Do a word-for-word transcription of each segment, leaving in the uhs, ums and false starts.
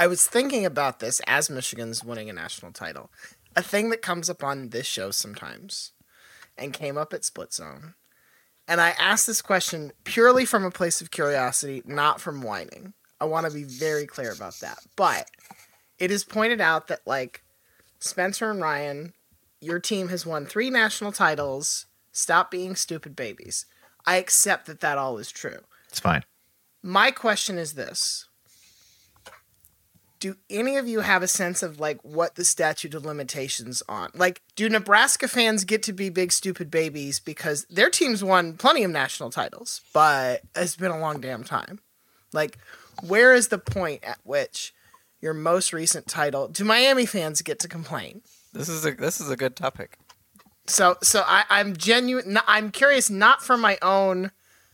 I was thinking about this as Michigan's winning a national title. A thing that comes up on this show sometimes and came up at Split Zone. And I asked this question purely from a place of curiosity, not from whining. I want to be very clear about that. But it is pointed out that, like, Spencer and Ryan, your team has won three national titles. Stop being stupid babies. I accept that that all is true. It's fine. My question is this. Do any of you have a sense of, like, what the statute of limitations on? Like, do Nebraska fans get to be big stupid babies because their team's won plenty of national titles, but it's been a long damn time? Like, where is the point at which your most recent title, do Miami fans get to complain? This is a this is a good topic. So, so I, I'm genuine. I'm curious, not for my own.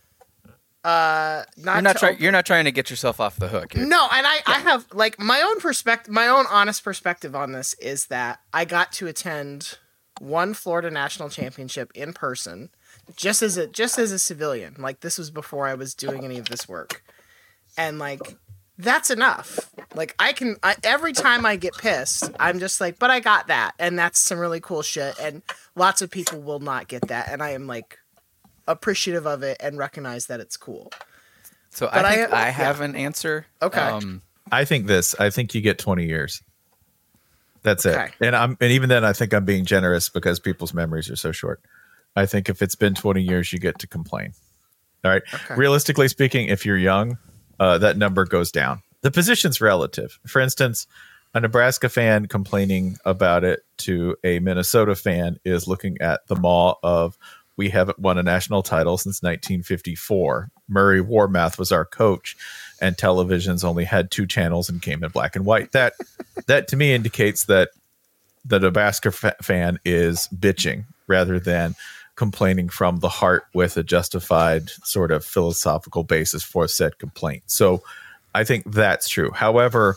Uh, not you're not to trying. op- You're not trying to get yourself off the hook. You're, No, and I, I have like my own perspective. My own honest perspective on this is that I got to attend one Florida national championship in person, just as a just as a civilian. Like, this was before I was doing any of this work, and like that's enough. Like, I can I, every time I get pissed, I'm just like, but I got that, and that's some really cool shit. And lots of people will not get that, and I am like appreciative of it and recognize that it's cool. So But I think I- I, have yeah. an answer. Okay. Um, I think this. I think you get twenty years. That's it. Okay. And I'm and even then I think I'm being generous because people's memories are so short. I think if it's been twenty years, you get to complain. All right. Okay. Realistically speaking, if you're young, uh, that number goes down. The position's relative. For instance, a Nebraska fan complaining about it to a Minnesota fan is looking at the maw of, we haven't won a national title since nineteen fifty-four. Murray Warmath was our coach, and television's only had two channels and came in black and white. That, that to me indicates that the Nebraska fa- fan is bitching rather than complaining from the heart with a justified sort of philosophical basis for said complaint. So I think that's true. However,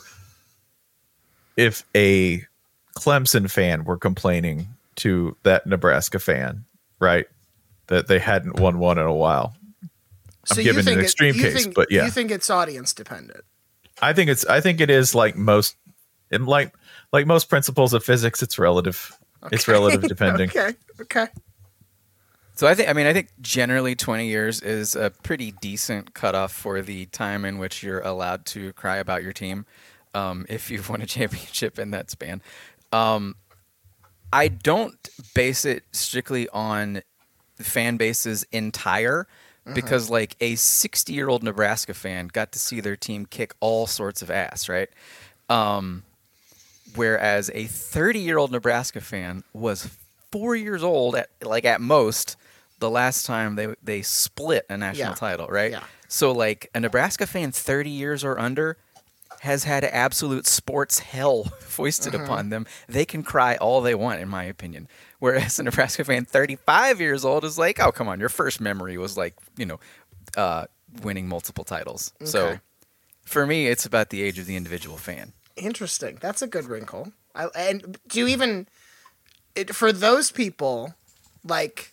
if a Clemson fan were complaining to that Nebraska fan, right, that they hadn't won one in a while. I'm So giving you think an it- extreme you case, think- but yeah, you think it's audience dependent? I think it's I think it is like most in like like most principles of physics, it's relative. It's Okay. relative depending. Okay. Okay. So I think, I mean, I think generally twenty years is a pretty decent cutoff for the time in which you're allowed to cry about your team, um, if you've won a championship in that span. Um, I don't base it strictly on the fan base's entire, because like a sixty-year-old Nebraska fan got to see their team kick all sorts of ass, right? Um, whereas a thirty-year-old Nebraska fan was four years old at like at most the last time they they split a national Yeah. title, right? Yeah. So like a Nebraska fan thirty years or under has had absolute sports hell foisted upon them. They can cry all they want, in my opinion. Whereas a Nebraska fan thirty-five years old is like, oh, come on, your first memory was like, you know, uh, winning multiple titles. So Okay. for me, it's about the age of the individual fan. Interesting. That's a good wrinkle. I, and do you even it, for those people, like,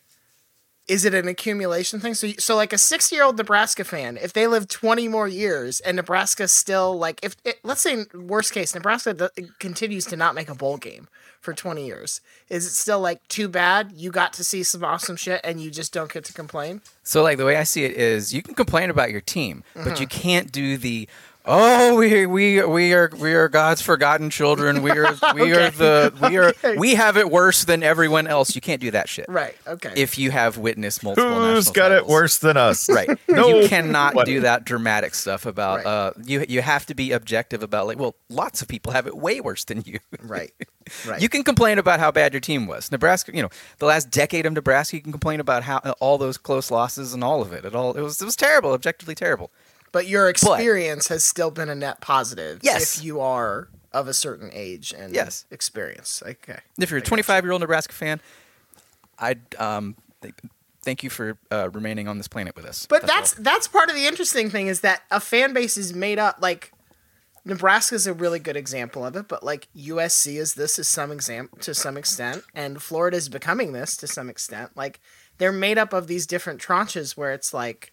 is it an accumulation thing? So, so like a sixty-year-old Nebraska fan, if they live twenty more years and Nebraska still, like, if it, let's say worst case, Nebraska d- continues to not make a bowl game for twenty years, is it still like too bad? You got to see some awesome shit and you just don't get to complain? So, like, the way I see it is you can complain about your team, but you can't do the, oh, we we we are we are God's forgotten children. We are we are the we are Okay. we have it worse than everyone else. You can't do that shit. Right. Okay. If you have witnessed multiple Who's national got it titles. worse than us? Right. No You cannot one. do that dramatic stuff about Right. uh you you have to be objective about, like, well, lots of people have it way worse than you. right. Right. You can complain about how bad your team was. Nebraska, you know, the last decade of Nebraska, you can complain about how all those close losses and all of it. It all it was it was terrible, objectively terrible. But your experience has still been a net positive. Yes. If you are of a certain age and Yes. experience. Okay. If you're a twenty-five-year-old Nebraska fan, I'd um, th- thank you for uh, remaining on this planet with us. But that's all. that's part of the interesting thing is that a fan base is made up, like, Nebraska's a really good example of it, but like U S C is this is some exam to some extent, and Florida is becoming this to some extent. Like, they're made up of these different tranches where it's like,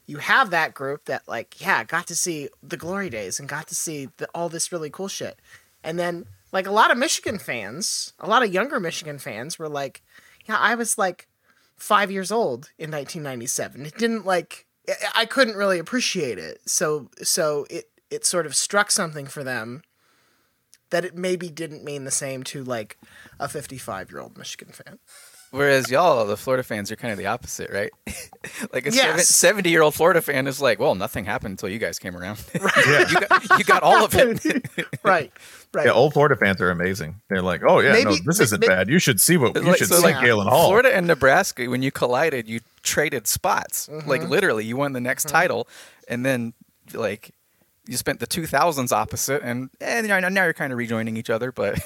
you have that group that like, yeah, got to see the glory days and got to see the, all this really cool shit. And then like a lot of Michigan fans, a lot of younger Michigan fans were like, yeah, I was like five years old in nineteen ninety-seven. It didn't like, I couldn't really appreciate it. So, so it, it sort of struck something for them that it maybe didn't mean the same to like a fifty-five year old Michigan fan. Whereas y'all, the Florida fans, are kind of the opposite, right? Like a Yes. seventy-year-old Florida fan is like, well, nothing happened until you guys came around. Yeah. you, got, you got all of it. Right. Right. Yeah, old Florida fans are amazing. They're like, oh yeah, no, Maybe- this isn't may- bad. You should see what you Like- should so, see like, Galen Hall. Florida and Nebraska, when you collided, you traded spots. Mm-hmm. Like literally, you won the next title, and then like you spent the two thousands opposite, and and now now you're kind of rejoining each other. But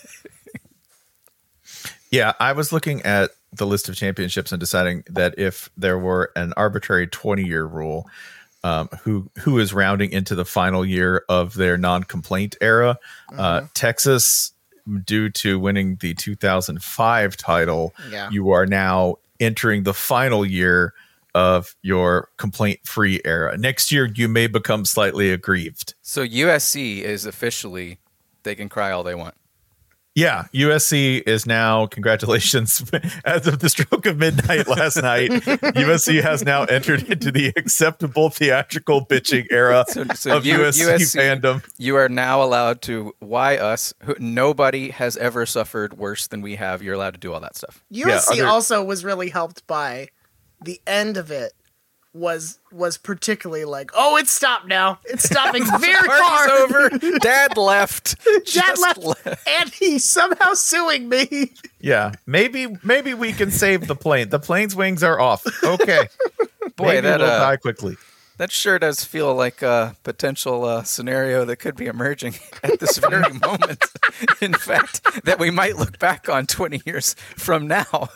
Yeah, I was looking at the list of championships and deciding that if there were an arbitrary twenty-year rule, um, who who is rounding into the final year of their non-complaint era, uh, Texas, due to winning the two thousand five title, Yeah. you are now entering the final year of your complaint-free era. Next year, you may become slightly aggrieved. so U S C is officially they can cry all they want. Yeah, U S C is now, congratulations, as of the stroke of midnight last night, U S C has now entered into the acceptable theatrical bitching era So, so of U- U S C, U S C fandom. You are now allowed to why us. Who, nobody has ever suffered worse than we have. You're allowed to do all that stuff. U S C other- also was really helped by the end of it was was particularly like, oh, it's stopped now. It's stopping very hard. Party's over. Dad left. Dad Just left, left. and he's somehow suing me. Yeah, maybe maybe we can save the plane. The plane's wings are off. Okay. Boy, maybe that we'll uh, die quickly. that sure does feel like a potential uh, scenario that could be emerging at this very moment. In fact, that we might look back on twenty years from now.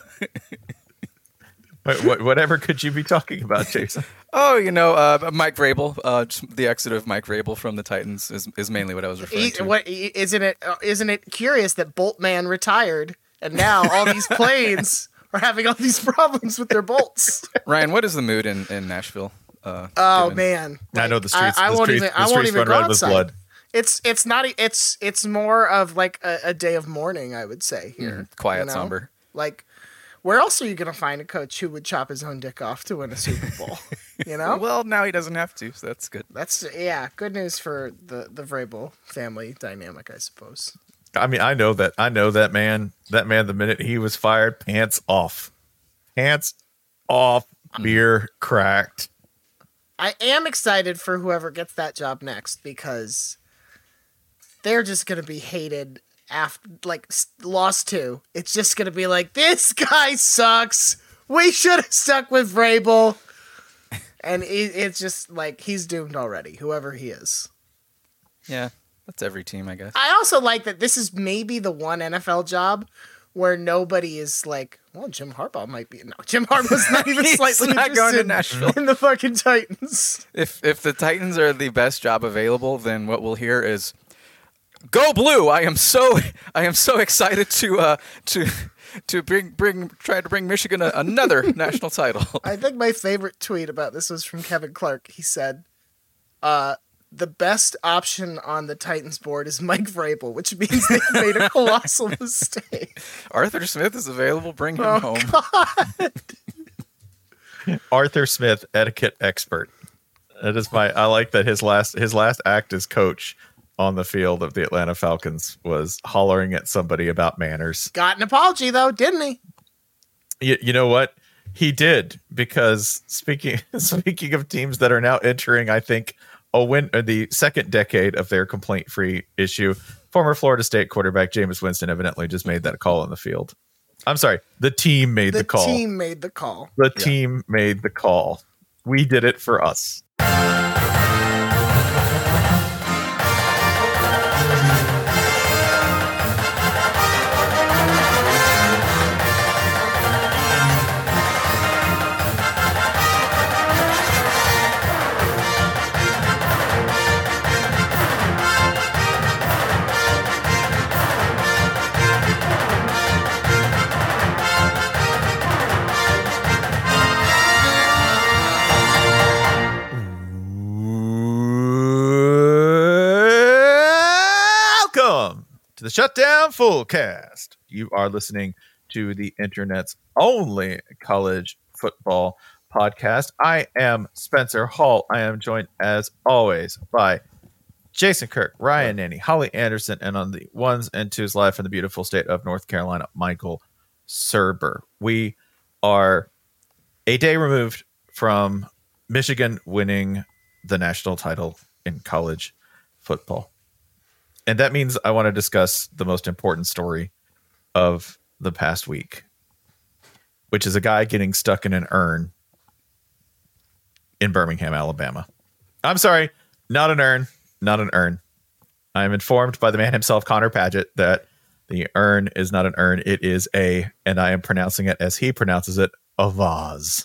What, what, whatever could you be talking about, Jason? Oh, you know, uh, Mike Vrabel, uh, just the exit of Mike Vrabel from the Titans is, is mainly what I was referring He, to. what isn't it? Uh, isn't it curious that Boltman retired, and now all these planes are having all these problems with their bolts? Ryan, what is the mood in, in Nashville? Uh, Oh given- man, I know the streets. I, I the won't streets, even. the I won't streets even run go red with outside. blood. It's it's not. e- It's it's more of like a, a day of mourning, I would say here. Mhm. Quiet, you know? somber. Like, where else are you gonna find a coach who would chop his own dick off to win a Super Bowl? You know. Well, now he doesn't have to, so that's good. That's yeah, good news for the the Vrabel family dynamic, I suppose. I mean, I know that. I know that man. That man. The minute he was fired, pants off, pants off, beer cracked. I am excited for whoever gets that job next because they're just gonna be hated after like s- lost to. It's just gonna be like, this guy sucks. We should have stuck with Vrabel. And it, it's just like he's doomed already, whoever he is. Yeah, that's every team, I guess. I also like that this is maybe the one N F L job where nobody is like, well, Jim Harbaugh might be. No, Jim Harbaugh's not even He's slightly not going to interested Nashville. in the fucking Titans. If if the Titans are the best job available, then what we'll hear is, "Go Blue!" I am so I am so excited to uh, to to bring bring try to bring Michigan a, another national title. I think my favorite tweet about this was from Kevin Clark. He said, uh, the best option on the Titans board is Mike Vrabel, which means they made a colossal mistake. Arthur Smith is available. Bring him Oh, home. Arthur Smith, etiquette expert. That is my. I like that his last his last act as coach on the field of the Atlanta Falcons was hollering at somebody about manners. Got an apology, though, didn't he? You, you know what? He did, because speaking speaking of teams that are now entering, I think, a win uh, the second decade of their complaint-free issue, former Florida State quarterback Jameis Winston evidently just made that call on the field. I'm sorry, the team made the, The call. team made the call. The team made the call. We did it for us. to the Shutdown Fullcast. You are listening to the internet's only college football podcast. I am Spencer Hall. I am joined, as always, by Jason Kirk, Ryan Nanny, Holly Anderson, and on the ones and twos live from the beautiful state of North Carolina, Michael Serber. We are a day removed from Michigan winning the national title in college football. And that means I want to discuss the most important story of the past week, which is a guy getting stuck in an urn in Birmingham, Alabama. I'm sorry, not an urn, not an urn. I'm informed by the man himself, Connor Paget, that the urn is not an urn. It is a, and I am pronouncing it as he pronounces it, a vase.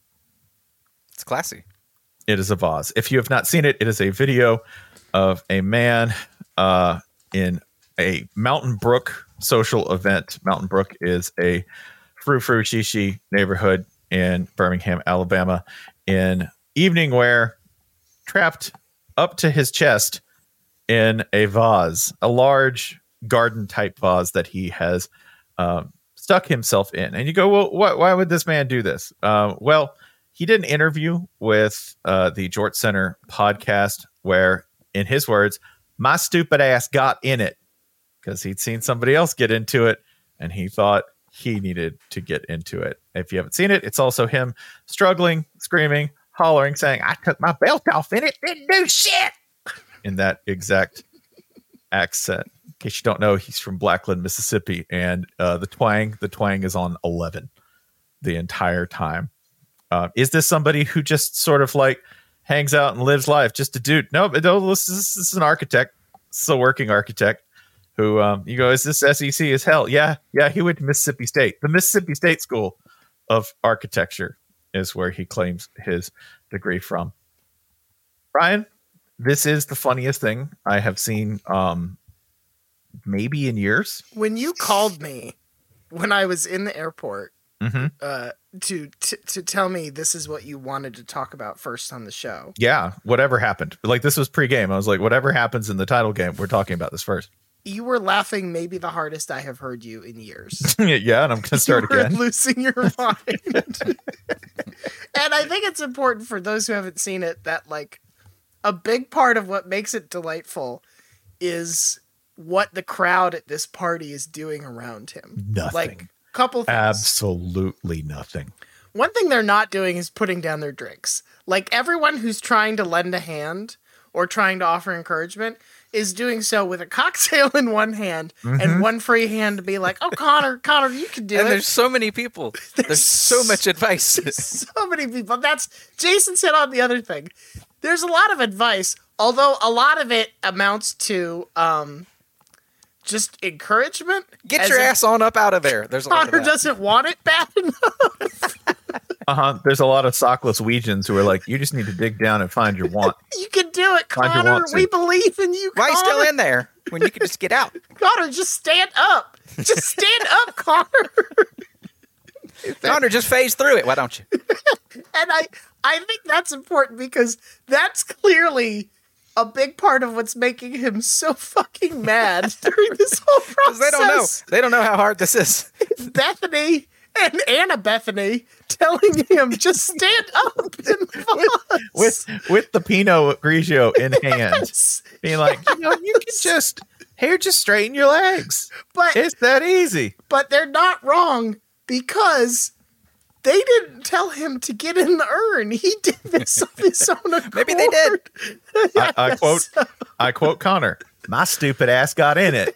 It's classy. It is a vase. If you have not seen it, it is a video of a man uh, in a Mountain Brook social event. Mountain Brook is a frou-frou shishi neighborhood in Birmingham, Alabama, in evening wear, trapped up to his chest in a vase, a large garden type vase that he has um, stuck himself in. And you go, well, wh- why would this man do this? Uh, well, he did an interview with uh, the Jort Center podcast where, in his words, my stupid ass got in it because he'd seen somebody else get into it and he thought he needed to get into it. If you haven't seen it, it's also him struggling, screaming, hollering, saying, I took my belt off and it didn't do shit in that exact accent. In case you don't know, he's from Blackland, Mississippi, and uh, the twang, the twang is on eleven the entire time. Uh, is this somebody who just sort of like hangs out and lives life? Just a dude? No, but no, this is, this is an architect. This is a working architect who um, you go, is this S E C as hell? Yeah. Yeah. He went to Mississippi State. The Mississippi State School of Architecture is where he claims his degree from. Ryan, this is the funniest thing I have seen um, maybe in years. When you called me when I was in the airport, Mm-hmm. uh, to, to to tell me this is what you wanted to talk about first on the show. Yeah, whatever happened. Like, this was pre-game. I was like, whatever happens in the title game, we're talking about this first. You were laughing maybe the hardest I have heard you in years. Yeah, and I'm going to start you were again. losing your mind. And I think it's important for those who haven't seen it that, like, a big part of what makes it delightful is what the crowd at this party is doing around him. Nothing. Like, couple things. Absolutely nothing. One thing they're not doing is putting down their drinks. Like, everyone who's trying to lend a hand or trying to offer encouragement is doing so with a cocktail in one hand mm-hmm. and one free hand to be like, oh, Connor, Connor, you can do and it. And there's so many people. There's, there's so much advice. So many people. That's Jason said on the other thing. There's a lot of advice, although a lot of it amounts to um, just encouragement. Get your ass on up out of there. There's a lot Connor of that. doesn't want it bad enough. Uh-huh. There's a lot of sockless Weegians who are like, you just need to dig down and find your want. You can do it, Find your Connor. want to. We believe in you, Why are you Connor. still in there when you can just get out? Connor, just stand up. Just stand up, Connor. Connor, just phase through it. Why don't you? And I, I think that's important because that's clearly a big part of what's making him so fucking mad during this whole process. They don't know. They don't know how hard this is. Bethany and Anna Bethany telling him just stand up in the bus. with with the Pinot Grigio in hand, Yes. being like, you know, you can just here, just straighten your legs. But It's that easy. but they're not wrong because they didn't tell him to get in the urn. He did this of his own accord. Maybe they did. I, I quote, I quote Connor. My stupid ass got in it.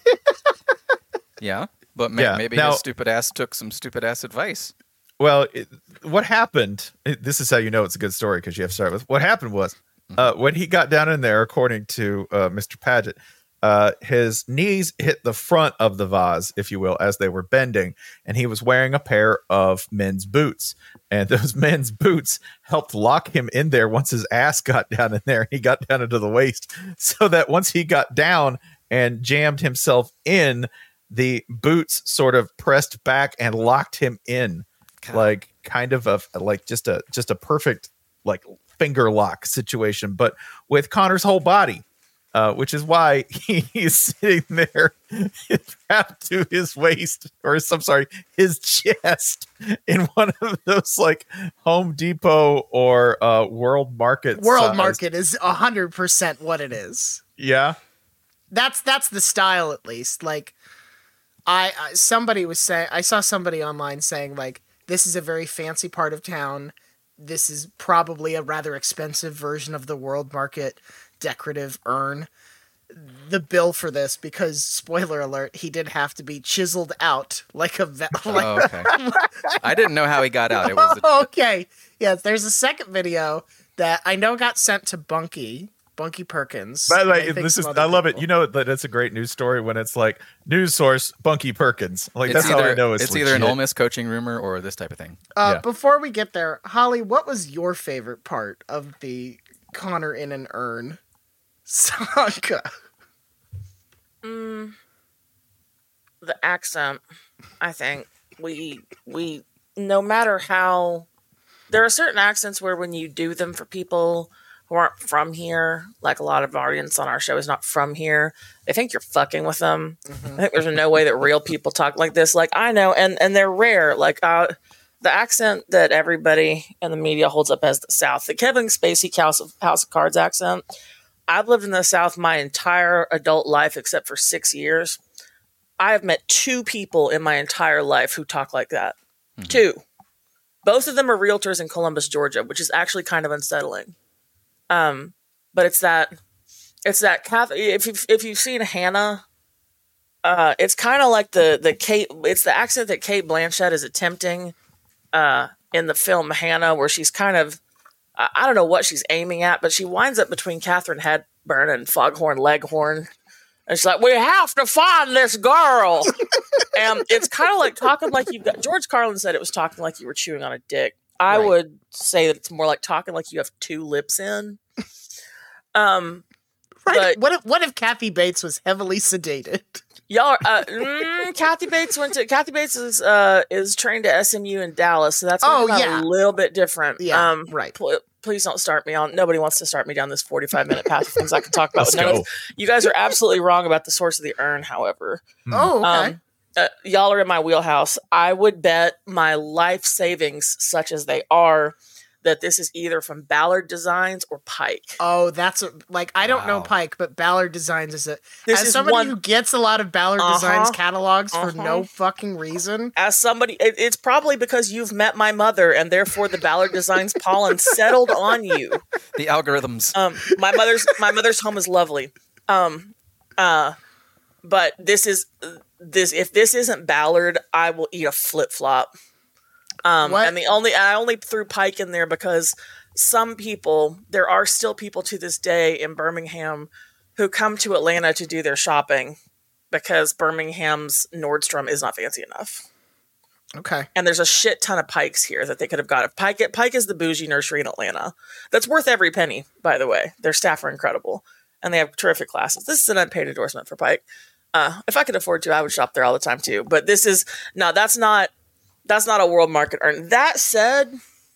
Yeah, but may- Yeah, maybe now- his stupid ass took some stupid ass advice. Well, it, what happened? It, this is how you know it's a good story because you have to start with what happened was uh, when he got down in there, according to uh, Mister Paget, uh, his knees hit the front of the vase, if you will, as they were bending, and he was wearing a pair of men's boots, and those men's boots helped lock him in there once his ass got down in there. He got down into the waist, so that once he got down and jammed himself in, the boots sort of pressed back and locked him in. God. Like Like kind of a like just a just a perfect like finger lock situation, but with Connor's whole body. uh, which is why he, he's sitting there wrapped to his waist, or I'm sorry, his chest, in one of those like Home Depot or uh, World Market. World size. Market is a hundred percent what it is. Yeah, that's that's the style, at least. Like, I, I somebody was saying, I saw somebody online saying like, this is a very fancy part of town. This is probably a rather expensive version of the World Market decorative urn. The bill for this, because spoiler alert, he did have to be chiseled out like a ve- like Oh, okay. I didn't know how he got out. It was a, okay. Yes, there's a second video that I know got sent to Bunky, Bunky Perkins. by the and way, I think this is some I other love it. people. You know that it's a great news story when it's like news source Bunky Perkins. Like it's that's either how I know it's, it's either an legit. Ole Miss coaching rumor or this type of thing. Uh, Yeah. Before we get there, Holly, what was your favorite part of the Connor in an urn saga? Mm, the accent, I think we we no matter how there are certain accents where when you do them for people who aren't from here, like a lot of audience on our show is not from here, they think you're fucking with them. Mm-hmm. I think there's no way that real people talk like this. Like I know, and and they're rare. Like uh, the accent that everybody in the media holds up as the South, the Kevin Spacey House of, House of Cards accent. I've lived in the South my entire adult life except for six years. I have met two people in my entire life who talk like that. Mm-hmm. Two. Both of them are realtors in Columbus, Georgia, which is actually kind of unsettling. Um, but it's that, it's that Catholic, if you've, if you've seen Hannah, uh, it's kind of like the, the Kate, it's the accent that Kate Blanchett is attempting uh, in the film Hannah, where she's kind of, I don't know what she's aiming at, but she winds up between Catherine Hepburn and Foghorn Leghorn. And she's like, we have to find this girl. And it's kind of like talking like you've got, George Carlin said it was talking like you were chewing on a dick. I Right. would say that it's more like talking like you have two lips in. Um, Right? But- What if what if Kathy Bates was heavily sedated? Y'all are, uh, mm, Kathy Bates went to, Kathy Bates is, uh, is trained at S M U in Dallas. So that's Oh, about yeah. a little bit different. Yeah, Um, right. pl- please don't start me on, nobody wants to start me down this forty-five minute path of things I can talk about. Let's with none go. of- You guys are absolutely wrong about the source of the urn, however. Oh, okay. Um, uh, y'all are in my wheelhouse. I would bet my life savings, such as they are, that this is either from Ballard Designs or Pike. oh, that's a, like I don't know Wow. Pike, but Ballard Designs is a. This as is somebody one- who gets a lot of Ballard Uh-huh. Designs catalogs for Uh-huh. no fucking reason. As somebody, it, it's probably because you've met my mother, and therefore the Ballard Designs pollen settled on you. The algorithms. Um, my mother's my mother's home is lovely. Um, uh, but this is this. If this isn't Ballard, I will eat a flip flop. Um, What? and the only I only threw Pike in there because some people, there are still people to this day in Birmingham who come to Atlanta to do their shopping because Birmingham's Nordstrom is not fancy enough. Okay. And there's a shit ton of Pikes here that they could have got. Pike, Pike is the bougie nursery in Atlanta. That's worth every penny, by the way. Their staff are incredible. And they have terrific classes. This is an unpaid endorsement for Pike. Uh, if I could afford to, I would shop there all the time too. But this is, no, that's not, that's not a world market urn. That said,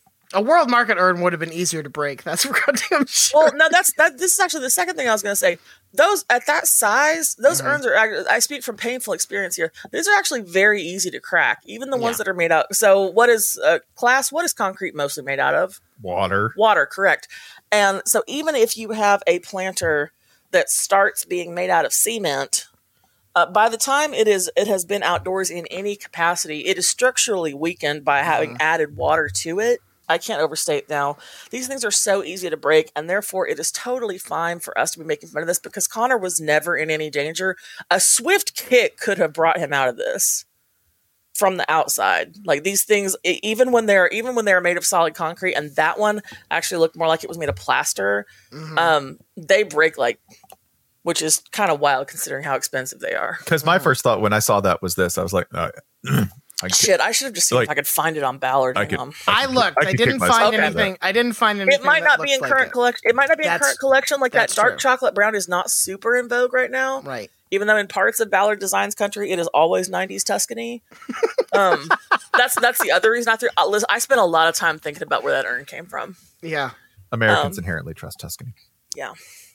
A World Market urn would have been easier to break. That's for goddamn sure. well, no, that's, that. This is actually the second thing I was going to say. Those, at that size, those Mhm. urns are, act- I speak from painful experience here. These are actually very easy to crack. Even the ones Yeah. that are made out. So what is, uh, class, what is concrete mostly made out of? Water. Water, correct. And so even if you have a planter that starts being made out of cement, uh, by the time it is it has been outdoors in any capacity, it is structurally weakened by having added water to it. I can't overstate now. These things are so easy to break, and therefore it is totally fine for us to be making fun of this because Connor was never in any danger. A swift kick could have brought him out of this from the outside. Like these things, e- even when they're even when they're made of solid concrete, and that one actually looked more like it was made of plaster. Mhm. Um, they break like, which is kind of wild considering how expensive they are. Because my first thought when I saw that was this. I was like, uh, I can't- Shit, I should have just seen Like, if I could find it on Ballard. I Hang could- on. I looked. I, I could didn't kick myself find Okay. anything. I didn't find anything. It might that not be looked in like current it. collection. It might not be in That's- current collection. Like that that's dark true. chocolate brown is not super in vogue right now. Right. Even though in parts of Ballard Designs country, it is always nineties Tuscany. Um, that's that's the other reason I threw. uh, listen, I spent a lot of time thinking about where that urn came from. Yeah. Americans um, inherently trust Tuscany. Yeah.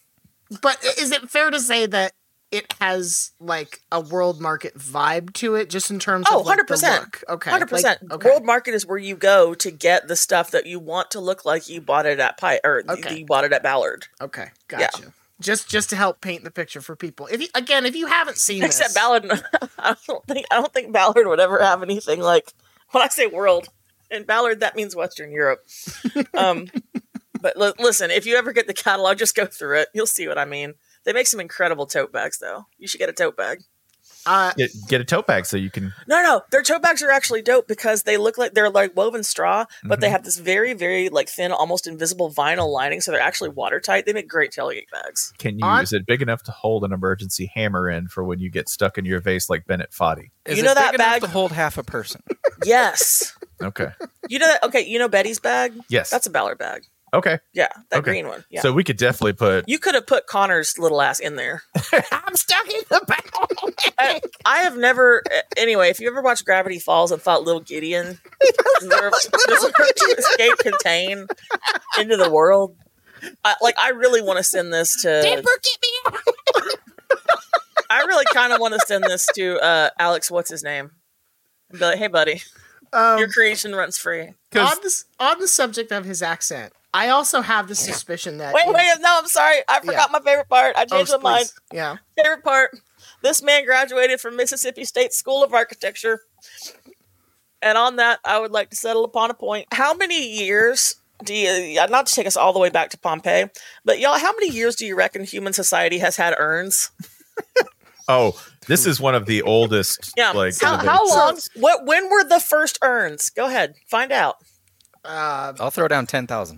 But is it fair to say that it has like a world market vibe to it, just in terms Oh, of like, one hundred percent. the look? Okay, one hundred percent. Like, okay. World market is where you go to get the stuff that you want to look like you bought it at Pi or th- Okay. you bought it at Ballard. Okay, gotcha. Just just to help paint the picture for people. If you, again, if you haven't seen Except this, Ballard, I don't think I don't think Ballard would ever have anything like when I say world in Ballard that means Western Europe. Um, but l- listen, if you ever get the catalog, just go through it. You'll see what I mean. They make some incredible tote bags, though. You should get a tote bag. uh, Get, get a tote bag so you can. No, no, their tote bags are actually dope because they look like they're like woven straw, but they have this very, very like thin, almost invisible vinyl lining, so they're actually watertight. They make great tailgate bags. Can you On- use it big enough to hold an emergency hammer in for when you get stuck in your vase like Bennett Foddy? Is You it know big that enough bag- to hold half a person? Yes, Okay. you know that. Okay, you know Betty's bag. Yes. That's a Ballard bag. Okay. Yeah, that Okay. green one. Yeah. So we could definitely put. You could have put Connor's little ass in there. I'm stuck in the back. I, I have never. Anyway, if you ever watched Gravity Falls and thought Little Gideon deserved, deserved to escape, contain into the world, I, like I really want to send this to. Dipper, get me out. I really kind of want to send this to uh, Alex. What's his name? And be like, hey, buddy, Um, your creation runs free. on this on the subject of his accent, I also have the suspicion that Wait, wait, no, I'm sorry. I forgot my favorite part. I Oh, changed my mind. please. Yeah. Favorite part. This man graduated from Mississippi State School of Architecture. And on that, I would like to settle upon a point. How many years do you, yeah, not to take us all the way back to Pompeii, but y'all, how many years do you reckon human society has had urns? Oh, this is one of the oldest. Yeah. Like. how, innovative- how long? What? When were the first urns? Go ahead. Find out. Uh, I'll throw down ten thousand.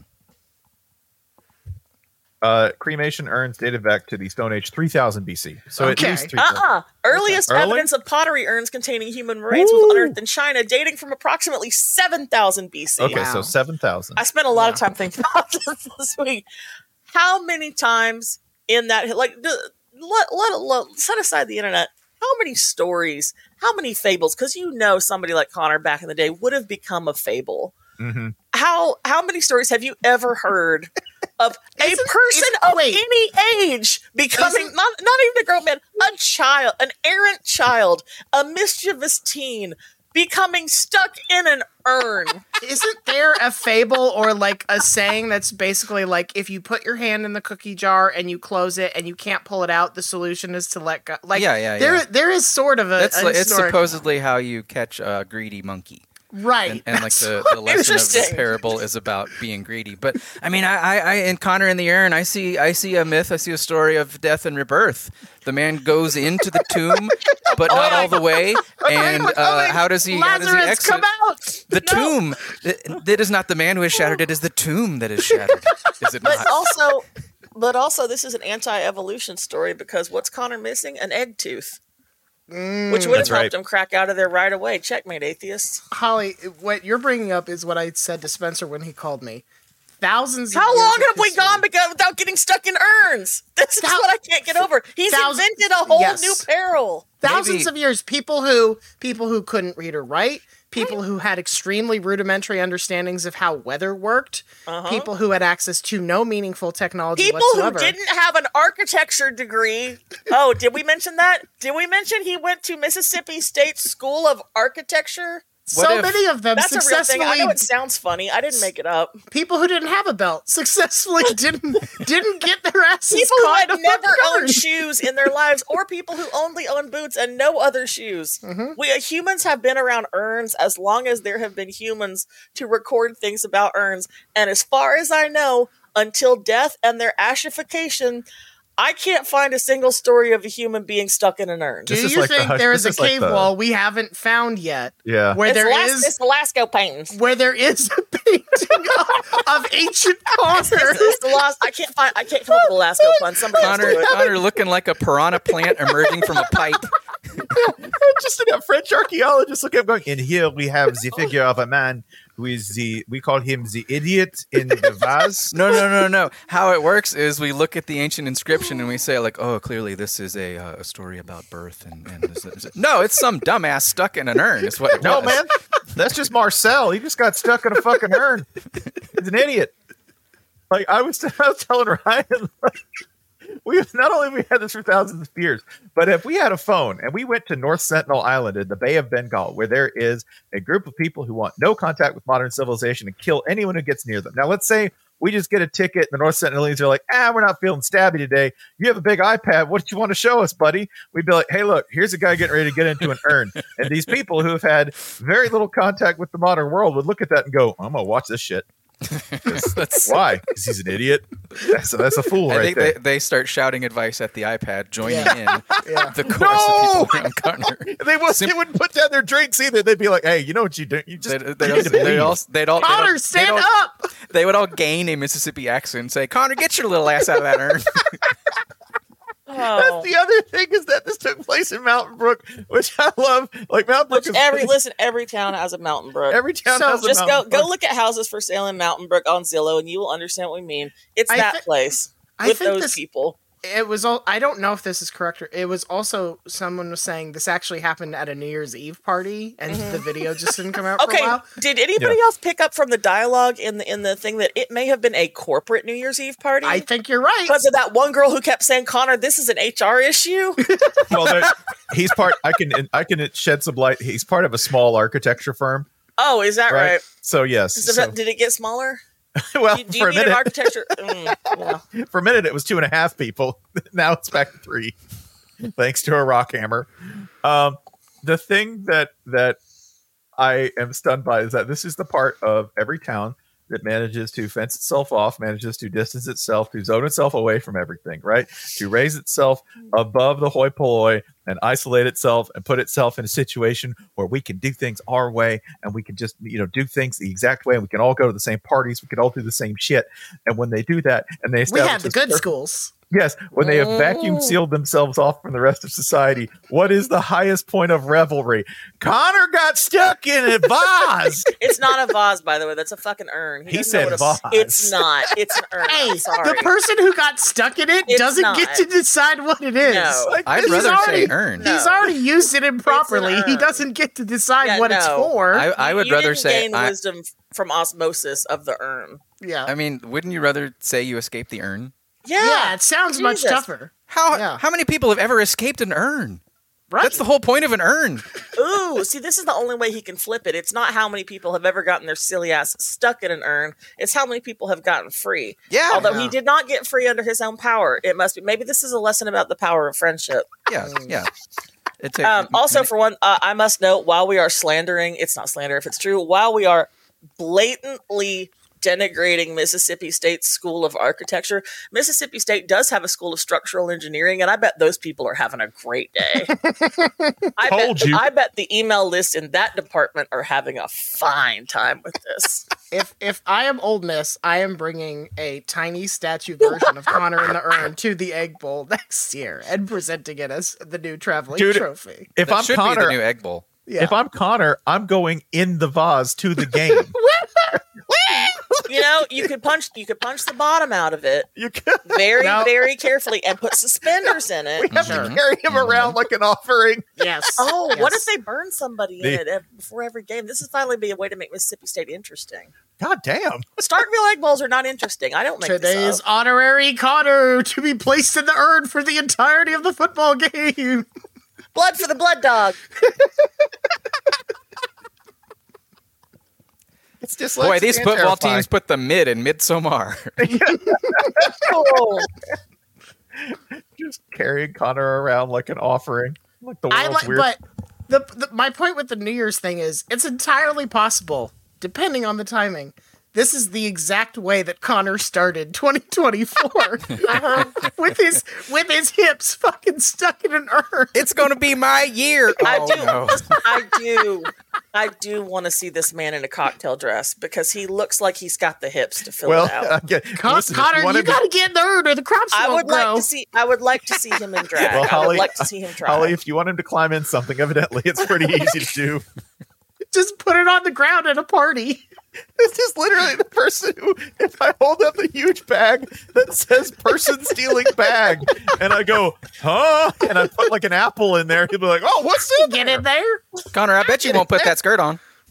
Uh, cremation urns dated back to the Stone Age, three thousand B C. So Okay. at least three thousand. Uh-uh. Earliest Early? evidence of pottery urns containing human remains was unearthed in China, dating from approximately seven thousand B C. Okay, Wow. so seven thousand. I spent a lot of Yeah. time thinking about this this week. How many times in that, like, d- let, let, let, set aside the internet, how many stories, how many fables, because you know somebody like Connor back in the day would have become a fable. Mm-hmm. How how many stories have you ever heard of a Isn't- person isn't- of wait. any age becoming, Isn't- not, not even a grown man, a child, an errant child, a mischievous teen, becoming stuck in an urn? isn't there a fable or like a saying that's basically like if you put your hand in the cookie jar and you close it and you can't pull it out, the solution is to let go? Like, Yeah, yeah, there, yeah. there is sort of a. That's a like, it's historic- supposedly how you catch a greedy monkey. right, and, and like That's the, what- the lesson of the Interesting. parable is about being greedy. But I mean, I, I, I in Connor in the Urn, I see, I see a myth. I see a story of death and rebirth. The man goes into the tomb, but not all the way. And uh, how does he? How does he Lazarus, exit? come out! The tomb. It, it is not the man who is shattered. It is the tomb that is shattered. Is it But not? also, but also, this is an anti-evolution story because what's Connor missing? An egg tooth, Mm, which would have That's helped right. him crack out of there right away. Checkmate, atheists. Holly, what you're bringing up is what I said to Spencer when he called me. Thousands. of How years long of have we history- gone because, without getting stuck in urns? This is Thou- what I can't get over. He's Thousands- invented a whole yes. new peril. Thousands Maybe- of years. People who people who couldn't read or write. People who had extremely rudimentary understandings of how weather worked. Uh-huh. People who had access to no meaningful technology People whatsoever. who didn't have an architecture degree. Oh, did we mention that? Did we mention he went to Mississippi State School of Architecture? so What if- many of them That's a real successfully. thing. I know it sounds funny. I didn't make it up. People who didn't have a belt successfully didn't didn't get their asses People who caught had in a never fucking owned urn. shoes in their lives, or people who only own boots and no other shoes. Mhm. We uh, humans have been around urns as long as there have been humans to record things about urns, and as far as I know, until death and their ashification, I can't find a single story of a human being stuck in an urn. Do This is you like the think hush- there is a this is like cave the- wall we haven't found yet, Yeah. where It's, there Las- is it's the Lascaux paintings. where there is a painting of, of ancient Connor? It's, it's the Las- I can't find. I can't come up with a Lascaux pun. Somebody else Connor, do it. Connor looking like a piranha plant emerging from a pipe. Just a French archaeologist look at him going, and here we have the figure of a man who is the, we call him the idiot in the vase. No, no, no, no. How it works is we look at the ancient inscription and we say, like, oh, clearly this is a, uh, a story about birth. And, and this, this- no, it's some dumbass stuck in an urn. Is what it No, was. man. That's just Marcel. He just got stuck in a fucking urn. He's an idiot. Like, I was, I was telling Ryan, like, we not only have we had this for thousands of years, but if we had a phone and we went to North Sentinel Island in the Bay of Bengal, where there is a group of people who want no contact with modern civilization and kill anyone who gets near them. Now, let's say we just get a ticket and the North Sentinelese are like, ah, we're not feeling stabby today. You have a big iPad. What do you want to show us, buddy? We'd be like, hey, look, here's a guy getting ready to get into an urn. And these people who have had very little contact with the modern world would look at that and go, I'm going to watch this shit. That's Why? Because he's an idiot. That's a, that's a fool I right think there. they, they start shouting advice at the iPad, joining Yeah. in Yeah. the chorus No! of people around Connor. They, would, Sim- they wouldn't put down their drinks either. They'd be like, hey, you know what you do? You just They'd, they'd, you also, can they'd, leave. also, they'd all, they'd all- Connor, they'd stand all- up. They would all gain a Mississippi accent and say, Connor, get your little ass out of that urn. Oh. That's the other thing is that this took place in Mountain Brook, which I love. Like Mountain Brook Which is every listen, every town has a Mountain Brook. every town So has a Just go Mountain go Brook. look at houses for sale in Mountain Brook on Zillow, and you will understand what we mean. It's I that thi- place I with think those this- people. It was all. I don't know if this is correct. Or it was also someone was saying this actually happened at a New Year's Eve party, and the video just didn't come out for a Okay, while. did anybody Yeah. else pick up from the dialogue in the in the thing that it may have been a corporate New Year's Eve party? I think you're right. because of that one girl who kept saying, "Connor, this is an H R issue." Well, there- he's part. I can I can shed some light. He's part of a small architecture firm, Oh, is that right? right? So yes. So So- did it get smaller? well, Do, do for you a need an minute, architecture? Mm, yeah. for a minute, it was two and a half people. Now it's back to three, thanks to a rock hammer. Um, the thing that that I am stunned by is that this is the part of every town that manages to fence itself off, manages to distance itself, to zone itself away from everything, right? To raise itself above the hoi polloi and isolate itself and put itself in a situation where we can do things our way and we can just, you know, do things the exact way and we can all go to the same parties, we can all do the same shit. And when they do that and they We establish had the this good perfect- schools. Yes, when they have vacuum sealed themselves off from the rest of society, what is the highest point of revelry? Connor got stuck in a vase. It's not a vase, by the way. That's a fucking urn. He doesn't know said what a- vase. It's not. It's an urn. Hey, I'm sorry. the person who got stuck in it It's doesn't not. get to decide what it is. No. Like, I'd this is rather already- say urn. No. He's already used it improperly. It's an He urn. doesn't get to decide Yeah, what it's no. for. I, I would You rather didn't say. gain I, wisdom from osmosis of the urn. yeah. I mean, wouldn't you rather say you escaped the urn? Yeah. yeah, it sounds much Jesus. tougher. How Yeah. how many people have ever escaped an urn? Right. That's the whole point of an urn. Ooh, see, this is the only way he can flip it. It's not how many people have ever gotten their silly ass stuck in an urn. It's how many people have gotten free. Yeah. Although he Yeah. did not get free under his own power. It must be. Maybe this is a lesson about the power of friendship. Yeah, yeah. It's a, Um, also, for one, uh, I must note, while we are slandering, it's not slander if it's true, while we are blatantly denigrating Mississippi State's School of Architecture, Mississippi State does have a School of Structural Engineering, and I bet those people are having a great day. I Told bet, you. I bet the email lists in that department are having a fine time with this. If if I am Old Miss, I am bringing a tiny statue version of Connor in the urn to the Egg Bowl next year and presenting it as the new traveling Dude, trophy. If that I'm should be Connor, the new Egg Bowl. Yeah. if I'm Connor, I'm going in the vase to the game. You know, you could punch you could punch the bottom out of it You can, very, No. very carefully and put suspenders in we it. have Sure. to carry him around like an offering. yes. Oh, what if Yes. they burn somebody The- in it ev- before every game? This is finally be a way to make Mississippi State interesting. God damn. Starkville Egg Bowls are not interesting. I don't make Today's this up. honorary Connor to be placed in the urn for the entirety of the football game. Blood for the blood dog. It's just Boy, these football teams put the mid in Midsommar. Oh, just carrying Connor around like an offering. Like the I world's like, weird. but the, the my point with the New Year's thing is it's entirely possible, depending on the timing. This is the exact way that Connor started twenty twenty-four with his with his hips fucking stuck in an urn. It's going to be my year. I Oh, do. no. I do. I do want to see this man in a cocktail dress because he looks like he's got the hips to fill well, it out. again, Con- listen, if Connor, you, wanted to- gotta get in the urn or the crops I won't would like grow. to see. I would like to see him in drag. Well, I Holly- would like to see him try. Holly, if you want him to climb in something, evidently it's pretty easy to do. Just put it on the ground at a party. This is literally the person who, if I hold up a huge bag that says person stealing bag, and I go, huh? And I put like an apple in there, he'll be like, oh, what's in Get there? in there. Connor, I bet you won't put that skirt on.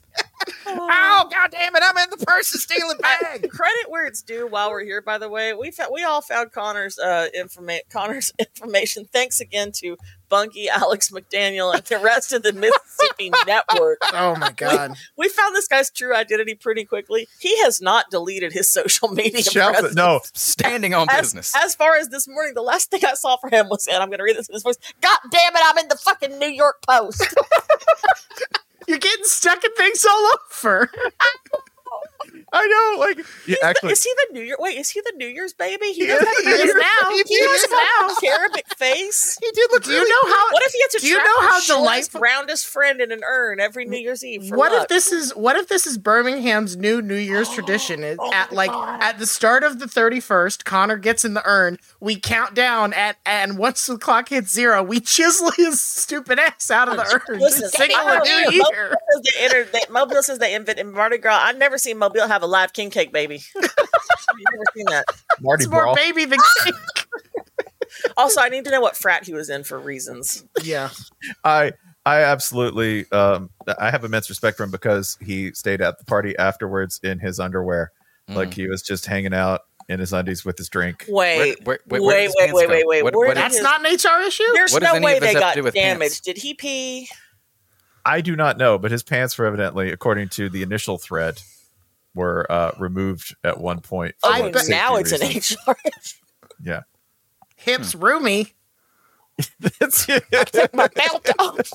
Oh, God damn it. I'm in the person stealing bag. Credit where it's due. While we're here, by the way, we found, we all found Connor's uh informa- Connor's information. Thanks again to Bunky, Alex McDaniel, and the rest of the Mississippi Network. Oh my God. We found this guy's true identity pretty quickly. He has not deleted his social media Shout presence. the- no. Standing on As, business. as far as this morning, the last thing I saw for him was, and I'm going to read this in his voice. God damn it! I'm in the fucking New York Post. You're getting stuck in things all over. I know. Like, yeah, The- actually, is he the New Year? Wait, is he the New Year's baby? He, He does is- have He is now. He He He is does now. have a cherubic face. he did look Do you know how? What if he gets to Do you trap know the how shortest, delightful- roundest friend in an urn every New Year's Eve? For What luck? if this is what if this is Birmingham's new New Year's tradition? Is Oh at my like God. at the start of the thirty-first, Connor gets in the urn. We count down at and once the clock hits zero, we chisel his stupid ass out of the urn. Listen, to signal I a don't new know. year. Mobile says they entered- they- Mobile says they invented Mardi Gras. I've never seen Mobile have a live king cake baby. I've never seen that. Marty It's more Brawl. baby than cake. Also, I need to know what frat he was in for reasons. Yeah. I I absolutely um I have immense respect for him because he stayed at the party afterwards in his underwear. Like he was just hanging out in his undies with his drink. Wait, Where- where- where wait, did his wait, pants wait, go? wait, wait. What- Where what did That's his- not an H R issue? There's What does no any way of this they have to got do with damaged. pants? Did he pee? I do not know, but his pants were evidently, according to the initial thread, were uh, removed at one point. for I Oh, bet- safety now it's an reasons. H R. Yeah. Hips roomy. That's My belt off.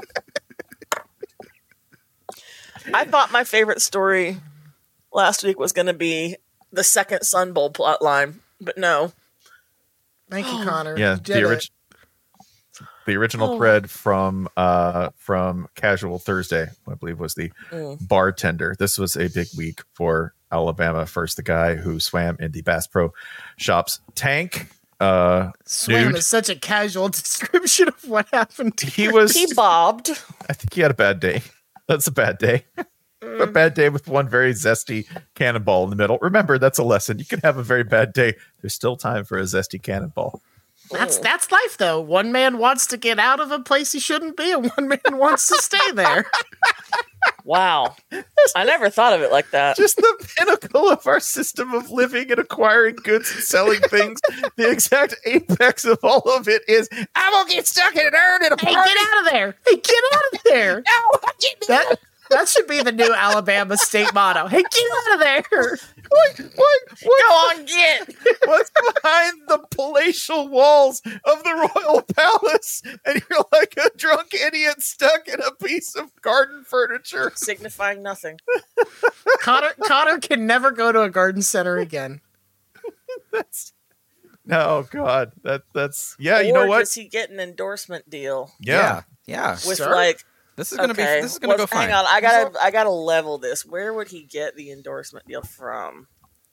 I thought my favorite story last week was going to be the second Sun Bowl plot line, but no. Thank you, Connor. yeah. You The, did it. orig- the original Oh. thread from uh, from Casual Thursday, I believe, was the Mm. bartender. This was a big week for Alabama. First, the guy who swam in the Bass Pro Shops tank. Uh, Swam Nude. is such a casual description of what happened. to he your was. He bobbed. I think he had a bad day. That's a bad day. A bad day with one very zesty cannonball in the middle. Remember, that's a lesson. You can have a very bad day. There's still time for a zesty cannonball. That's that's life, though. One man wants to get out of a place he shouldn't be, and one man wants to stay there. Wow. I never thought of it like that. Just the pinnacle of our system of living and acquiring goods and selling things. The exact apex of all of it is, I won't get stuck in an urn at a Hey, party. get out of there! Hey, get out of there! No, get me out. That that should be the new Alabama state motto. Hey, get out of there! What, what, what, Go on, get. what's behind the palatial walls of the royal palace? And you're like a drunk idiot stuck in a piece of garden furniture. Signifying nothing. Connor Connor can never go to a garden center again. That's no, God. That that's yeah. You Or know what? does he get an endorsement deal Yeah. Yeah. with Sir? like? This is gonna okay, be. This is gonna let's- go fine. Hang on, I gotta, I gotta level this. Where would he get the endorsement deal from?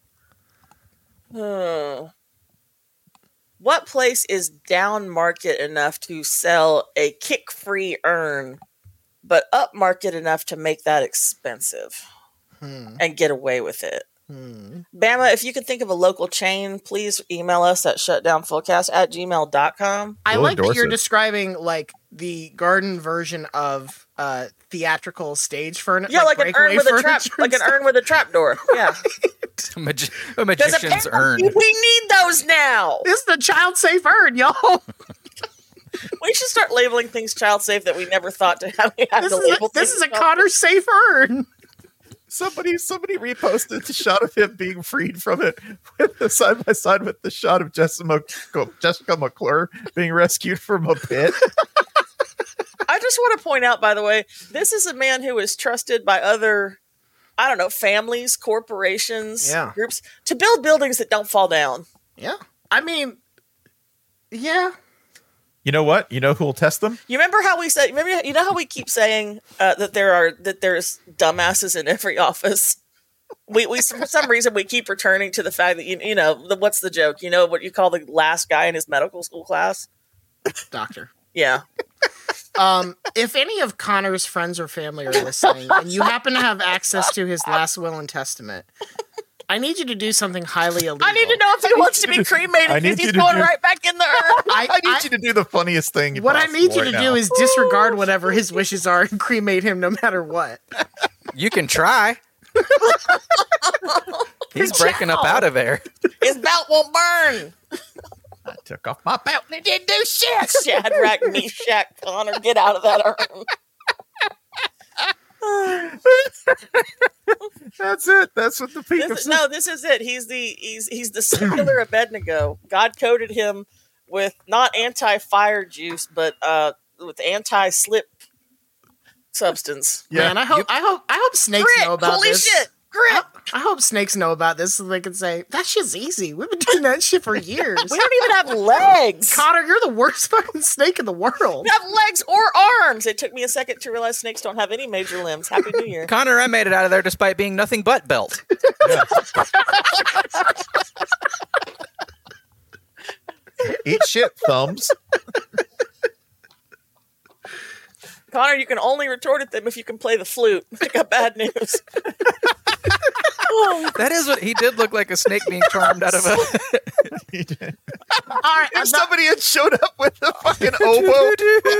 Hmm. What place is down market enough to sell a kick-free urn, but up market enough to make that expensive Hmm. and get away with it? Hmm. Bama, if you could think of a local chain, please email us at shutdownfullcast at gmail dot com. I We'll like that endorse you're it. describing like the garden version of uh, theatrical stage furniture. Yeah, like, an urn with a trap, like an urn with a trap door. Yeah. a, magi- a Because magician's urn. apparently we need those now. This is the child safe urn, y'all. We should start labeling things child safe that we never thought to have, we have This to is a, label. this things is a child- Connor safe urn. Somebody, somebody reposted the shot of him being freed from it with the side by side with the shot of Jessica, Jessica McClure being rescued from a pit. I just want to point out, by the way, this is a man who is trusted by other, I don't know, families, corporations, Yeah. groups to build buildings that don't fall down. Yeah. I mean, yeah. You know what? You know who will test them? You remember how we said? Remember, you know how we keep saying uh, that there are that there's dumbasses in every office. We we for some reason we keep returning to the fact that you you know the, what's the joke? You know what you call the last guy in his medical school class? Doctor. Yeah. Um, if any of Connor's friends or family are listening, and you happen to have access to his last will and testament, I need you to do something highly illegal. I need to know if he wants to be I cremated need because you he's to going do- right back in the urn. I, I need I- you to do the funniest thing. what I need you possible to right do now. is disregard whatever his wishes are and cremate him no matter what. You can try. He's breaking up out of there. His belt won't burn. I took off my belt and it didn't do shit. Shadrach, Meshach, Connor, get out of that urn. That's it. That's what the peak This, of no, this is it. He's the he's he's the singular Abednego. God coated him with not anti-fire juice, but uh, with anti-slip substance. Yeah. Man, I hope I hope I hope snakes Grit! know about Holy this. shit! Grit! I hope snakes know about this so they can say, that shit's easy. We've been doing that shit for years. We don't even have legs. Connor, you're the worst fucking snake in the world. We have legs or arms. It took me a second to realize snakes don't have any major limbs. Happy New Year. Connor, I made it out of there despite being nothing but belt. Eat shit, thumbs. Connor, you can only retort at them if you can play the flute. I got bad news. That is what he did look like, a snake being charmed out of a. He did. All right, If I'm not- somebody had showed up with a fucking oboe,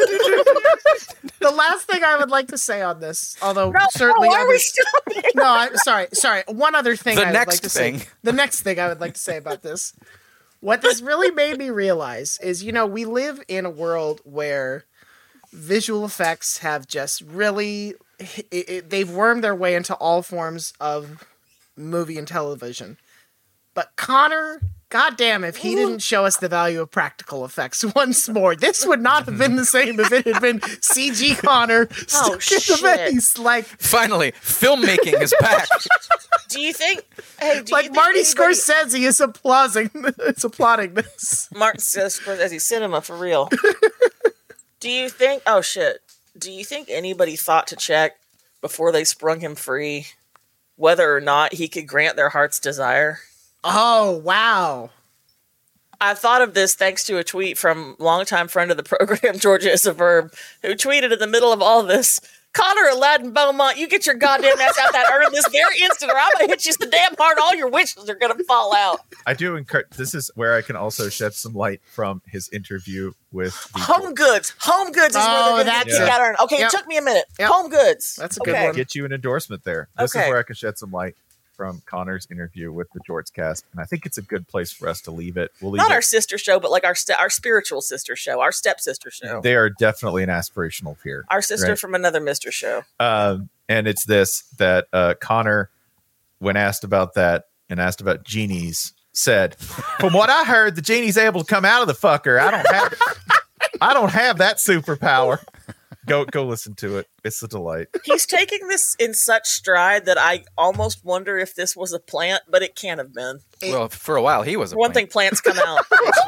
the last thing I would like to say on this, although No, certainly no, why are other- we still no, I'm sorry, sorry. One other thing The I would next like to thing. say. The next thing I would like to say about this. What this really made me realize is, you know, we live in a world where visual effects have just really it, it, they've wormed their way into all forms of movie and television. But Connor, goddamn, if he didn't show us the value of practical effects once more, this would not have been the same if it had been C G Connor Oh, stuck in the shit. face. Like, Finally, filmmaking is back. Do you think? Hey, do like you think Marty anybody- Scorsese is applauding, is applauding this. Martin Scorsese cinema for real. Do you think? Oh shit! Do you think anybody thought to check before they sprung him free whether or not he could grant their heart's desire? Oh, wow. I thought of this thanks to a tweet from longtime friend of the program, Georgia is a Verb, who tweeted in the middle of all this, Connor Aladdin Beaumont, you get your goddamn ass out that urn this very instant or I'm going to hit you so damn hard all your wishes are going to fall out. I do encourage. This is where I can also shed some light from his interview with the Home Goods. Home Goods is Oh, where they're going to that's get you it. that urn. Okay, Yep. it took me a minute. Yep. Home Goods. That's a good okay. one. get you an endorsement there. This Okay. is where I can shed some light from Connor's interview with the Jorts cast, and I think it's a good place for us to leave it. We'll leave Not it. our sister show, but like our st- our spiritual sister show, our stepsister show, They are definitely an aspirational peer. our sister Right. from another Mister show. Um, and it's this that uh, Connor, when asked about that and asked about genies, said, "From what I heard, the genie's able to come out of the fucker. I don't have, I don't have that superpower." Go, go listen to it. It's a delight. He's taking this in such stride that I almost wonder if this was a plant, but it can't have been. Well, for a while he was a For one plant. thing, plants come out.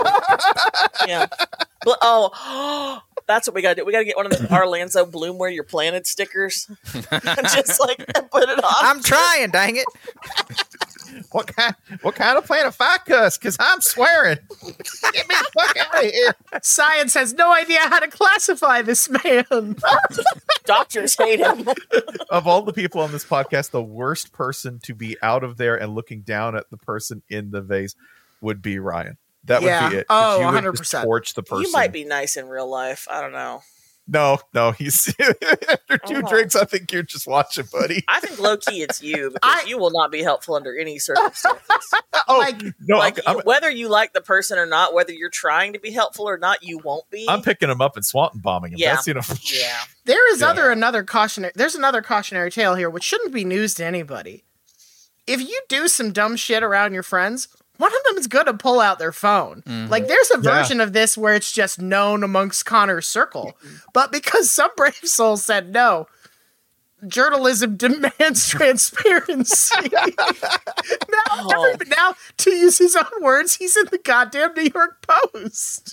Yeah. But, oh, that's what we got to do. We got to get one of the Arlanzo Bloom Where You're Planted stickers. Just like put it on. I'm trying, dang it. What kind? What kind of plant if I cuss? Because I'm swearing. Get me the fuck out of here. Science has no idea how to classify this man. Doctors hate him. Of all the people on this podcast, the worst person to be out of there and looking down at the person in the vase would be Ryan. That Yeah. would be it. Oh, You would one hundred just percent. Torch the person. You might be nice in real life. I don't know. No, no. He's after two Uh-huh. drinks. I think you're just watching, buddy. I think low key it's you because I- you will not be helpful under any circumstances. Oh Like- no, like I'm, I'm, whether you like the person or not, whether you're trying to be helpful or not, you won't be. I'm picking him up and swanton bombing him. Yeah. That's you know. yeah. There is Yeah. other another cautionary. There's another cautionary tale here, which shouldn't be news to anybody. If you do some dumb shit around your friends, one of them is going to pull out their phone. Like, there's a Yeah. version of this where it's just known amongst Connor's circle, but because some brave soul said no, journalism demands transparency. now, Oh. every- now, to use his own words, he's in the goddamn New York Post.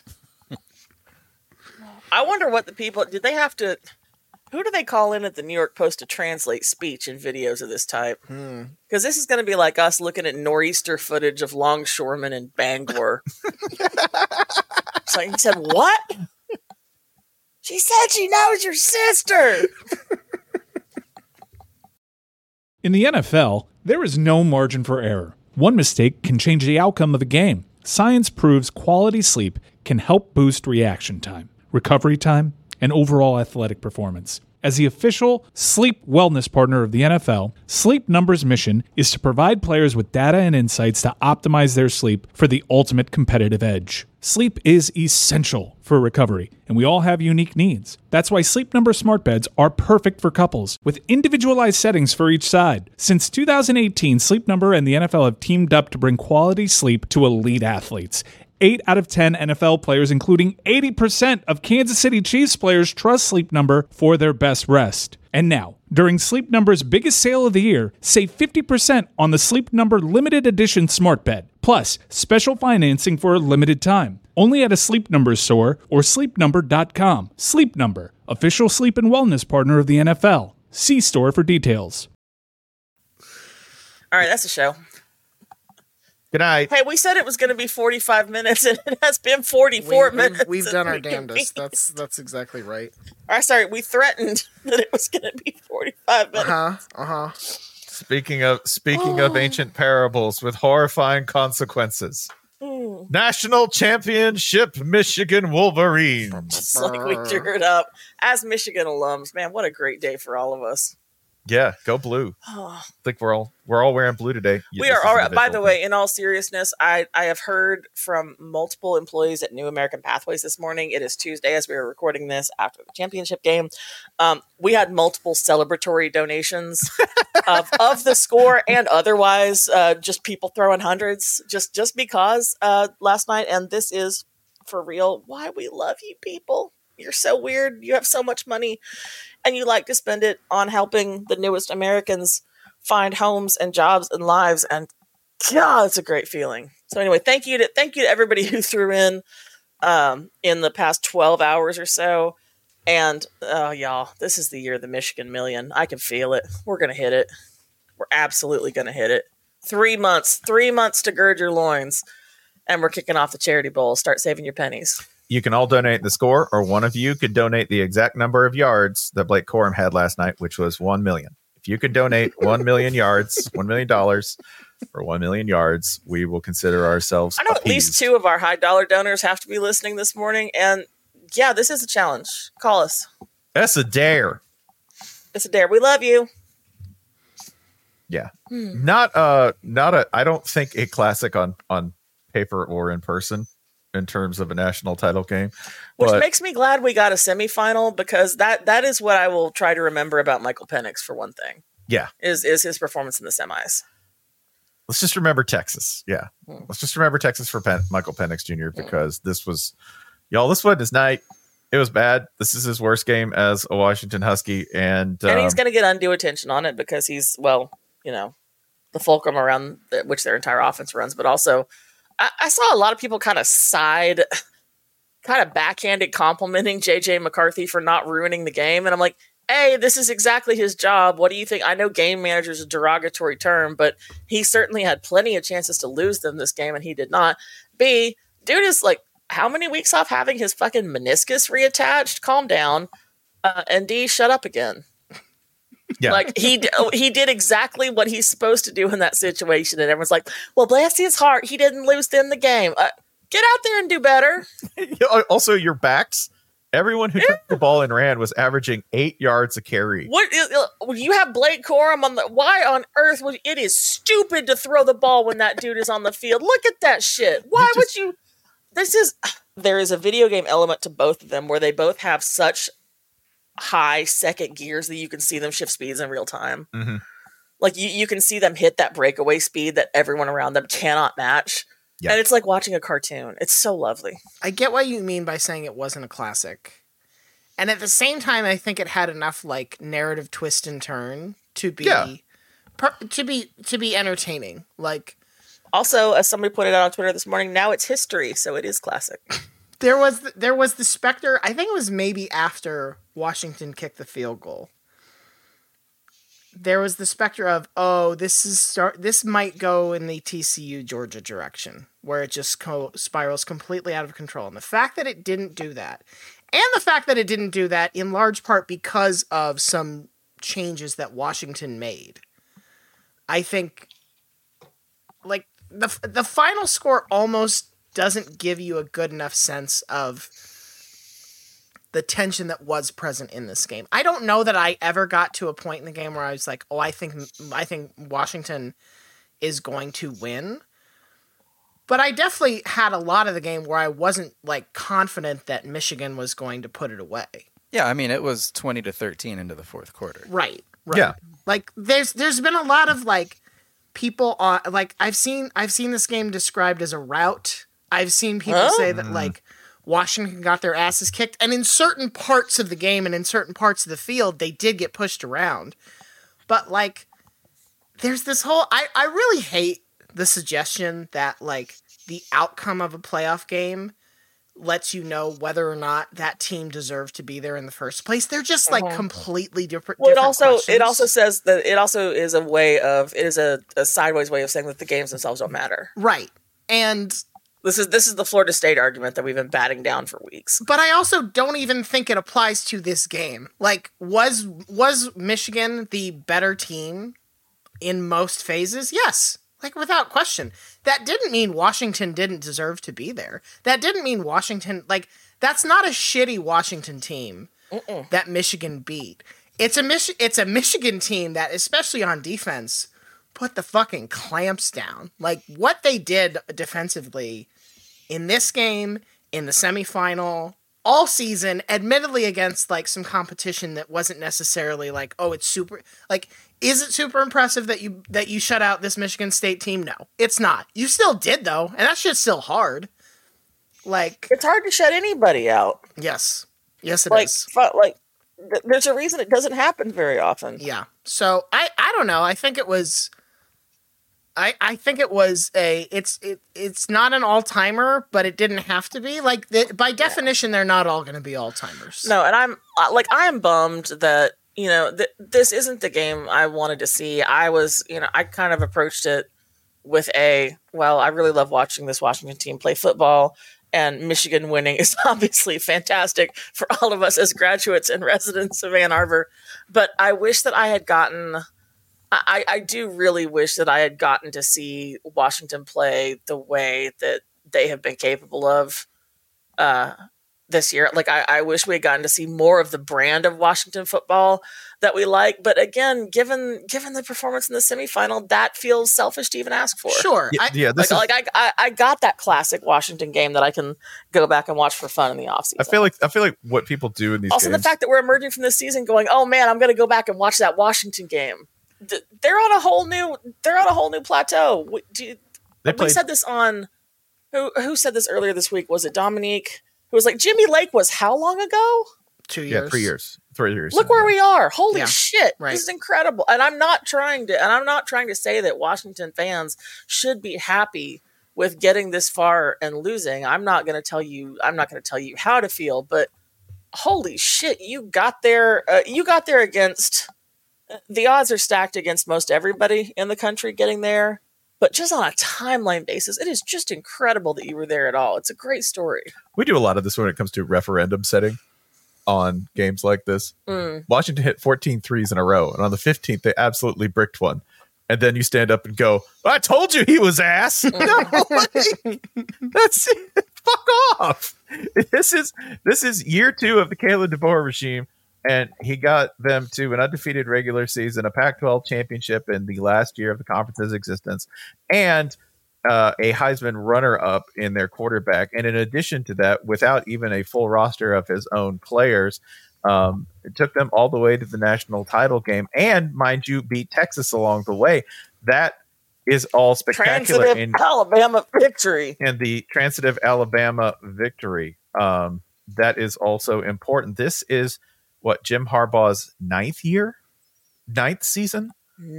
I wonder what the people did. They have to. Who do they call in at the New York Post to translate speech and videos of this type? Because this is going to be like us looking at nor'easter footage of longshoremen in Bangor. So he said, "What? She said she knows your sister." In the N F L, there is no margin for error. One mistake can change the outcome of a game. Science proves quality sleep can help boost reaction time, recovery time, and overall athletic performance. As the official sleep wellness partner of the N F L, Sleep Number's mission is to provide players with data and insights to optimize their sleep for the ultimate competitive edge. Sleep is essential for recovery, and we all have unique needs. That's why Sleep Number smart beds are perfect for couples, with individualized settings for each side. Since two thousand eighteen, Sleep Number and the N F L have teamed up to bring quality sleep to elite athletes. Eight out of ten N F L players, including eighty percent of Kansas City Chiefs players, trust Sleep Number for their best rest. And now, during Sleep Number's biggest sale of the year, save fifty percent on the Sleep Number limited edition smart bed, plus special financing for a limited time. Only at a Sleep Number store or sleep number dot com. Sleep Number, official sleep and wellness partner of the N F L. See store for details. All right, that's the show. Good night. Hey, we said it was going to be forty-five minutes, and it has been forty-four we, minutes. We've, we've done our damnedest. That's that's exactly right. All right, sorry, we threatened that it was going to be forty-five minutes. Uh huh. Uh huh. Speaking of speaking of ancient parables with horrifying consequences. Mm. National championship Michigan Wolverines. Just like we drew it up. As Michigan alums, man, what a great day for all of us. Yeah, go blue. Oh. I think we're all we're all wearing blue today. Yeah, We this are is all an right. By official the way, in all seriousness, I, I have heard from multiple employees at New American Pathways this morning. It is Tuesday as we were recording this after the championship game. Um, we had multiple celebratory donations of, of the score and otherwise, uh, just people throwing hundreds just, just because uh, last night. And this is for real why we love you people. You're so weird. You have so much money and you like to spend it on helping the newest Americans find homes and jobs and lives. And God, it's a great feeling. So anyway, thank you to, thank you to everybody who threw in, um, in the past twelve hours or so. And, uh, y'all, this is the year of the Michigan Million. I can feel it. We're going to hit it. We're absolutely going to hit it. Three months, three months to gird your loins. And we're kicking off the Charity Bowl. Start saving your pennies. You can all donate the score, or one of you could donate the exact number of yards that Blake Corum had last night, which was one million. If you could donate one million yards, one million dollars for one million yards, we will consider ourselves I know appeased. at least two of our high dollar donors have to be listening this morning. And yeah, this is a challenge. Call us. That's a dare. It's a dare. We love you. Yeah. Hmm. Not uh not a I don't think a classic on on paper or in person in terms of a national title game. Which but, makes me glad we got a semifinal, because that that is what I will try to remember about Michael Penix for one thing. yeah. Is is his performance in the semis. Let's just remember Texas. Yeah. Hmm. Let's just remember Texas for Pen- Michael Penix Junior because this was y'all this wasn't his night. It was bad. This is his worst game as a Washington Husky, and And um, he's going to get undue attention on it because he's, well, you know, the fulcrum around the, which their entire offense runs. But also, I, I saw a lot of people kind of side, kind of backhanded complimenting J J McCarthy for not ruining the game. And I'm like, hey, this is exactly his job. What do you think? I know game manager is a derogatory term, but he certainly had plenty of chances to lose them this game, and he did not. B, dude is like, how many weeks off having his fucking meniscus reattached? Calm down. Uh, and D, shut up again. yeah. Like he d- he did exactly what he's supposed to do in that situation, and everyone's like, "Well, bless his heart, he didn't lose them the game. Uh, get out there and do better." also your backs. Everyone who took the ball and ran was averaging eight yards a carry. What is, uh, you have Blake Corum on the? Why on earth would it is stupid to throw the ball when that dude is on the field? Look at that shit. Why You just- would you? This is there is a video game element to both of them where they both have such high second gears that you can see them shift speeds in real time. Mhm. Like you, you can see them hit that breakaway speed that everyone around them cannot match. Yeah. And it's like watching a cartoon. It's so lovely. I get what you mean by saying it wasn't a classic. And at the same time, I think it had enough like narrative twist and turn to be Yeah. per, to be to be entertaining. Like Also, as somebody pointed out on Twitter this morning, now it's history, so it is classic. there was the, there was the specter. I think it was maybe after Washington kicked the field goal. There was the specter of, oh, this is start. This might go in the T C U Georgia direction, where it just co- spirals completely out of control. And the fact that it didn't do that, and the fact that it didn't do that in large part because of some changes that Washington made, I think, like the the final score almost doesn't give you a good enough sense of the tension that was present in this game. I don't know that I ever got to a point in the game where I was like, oh, I think I think Washington is going to win. But I definitely had a lot of the game where I wasn't like confident that Michigan was going to put it away. Yeah, I mean, it was twenty to thirteen into the fourth quarter. Right. Right. Yeah. Like there's there's been a lot of like people on like I've seen I've seen this game described as a rout. I've seen people Huh? say that like Washington got their asses kicked, and in certain parts of the game and in certain parts of the field they did get pushed around. But like there's this whole I, I really hate the suggestion that like the outcome of a playoff game lets you know whether or not that team deserved to be there in the first place. They're just like Uh-huh. completely different. Well, it different also questions. it also says that it also is a way of it is a, a sideways way of saying that the games themselves don't matter. right. And This is this is the Florida State argument that we've been batting down for weeks. but I also don't even think it applies to this game. Like was was Michigan the better team in most phases? Yes. Like without question. That didn't mean Washington didn't deserve to be there. That didn't mean Washington like that's not a shitty Washington team Mm-mm. that Michigan beat. It's a Mich- it's a Michigan team that, especially on defense, put the fucking clamps down. Like what they did defensively in this game, in the semifinal, all season, admittedly against like some competition that wasn't necessarily like, oh, it's super like is it super impressive that you that you shut out this Michigan State team? No, it's not. You still did though, and that shit's still hard. Like It's hard to shut anybody out. yes. Yes it Like is. fu- like th- there's a reason it doesn't happen very often. Yeah. So I I don't know. I think it was I I think it was a it's it it's not an all-timer, but it didn't have to be. Like the, by definition they're not all going to be all-timers. No, and I'm uh, like I am bummed that you know th- this isn't the game I wanted to see. I was you know I kind of approached it with a well, I really love watching this Washington team play football, and Michigan winning is obviously fantastic for all of us as graduates and residents of Ann Arbor. But I wish that I had gotten. I, I do really wish that I had gotten to see Washington play the way that they have been capable of uh, this year. Like, I, I wish we had gotten to see more of the brand of Washington football that we like. But again, given given the performance in the semifinal, that feels selfish to even ask for. Sure. Yeah, I, yeah this Like, is, like I, I, I got that classic Washington game that I can go back and watch for fun in the offseason. I feel like I feel like what people do in these also games. the fact that we're emerging from this season going, oh man, I'm going to go back and watch that Washington game. Th- They're on a whole new. They're on a whole new plateau. W- Do you, They we played- said this on who who said this earlier this week? Was it Dominique? Who was like Jimmy Lake was how long ago? two years. yeah, three years, three years. Look where we are. Holy Yeah, shit. right. This is incredible. And I'm not trying to and I'm not trying to say that Washington fans should be happy with getting this far and losing. I'm not going to tell you I'm not going to tell you how to feel, but holy shit, you got there uh, you got there against the odds are stacked against most everybody in the country getting there, but just on a timeline basis, it is just incredible that you were there at all. It's a great story. We do a lot of this when it comes to referendum setting on games like this. Mm. Washington hit fourteen threes in a row, and on the fifteenth, they absolutely bricked one. And then you stand up and go, I told you he was ass. No, like, that's it. Fuck off. This is this is year two of the Kalen DeBoer regime, and he got them to an undefeated regular season, a Pac twelve championship in the last year of the conference's existence, and uh, a Heisman runner-up in their quarterback. And in addition to that, without even a full roster of his own players, um, it took them all the way to the national title game, and mind you, beat Texas along the way. That is all spectacular Transitive in, Alabama victory. in the transitive Alabama victory. Um, that is also important. This is what Jim Harbaugh's ninth year, ninth season,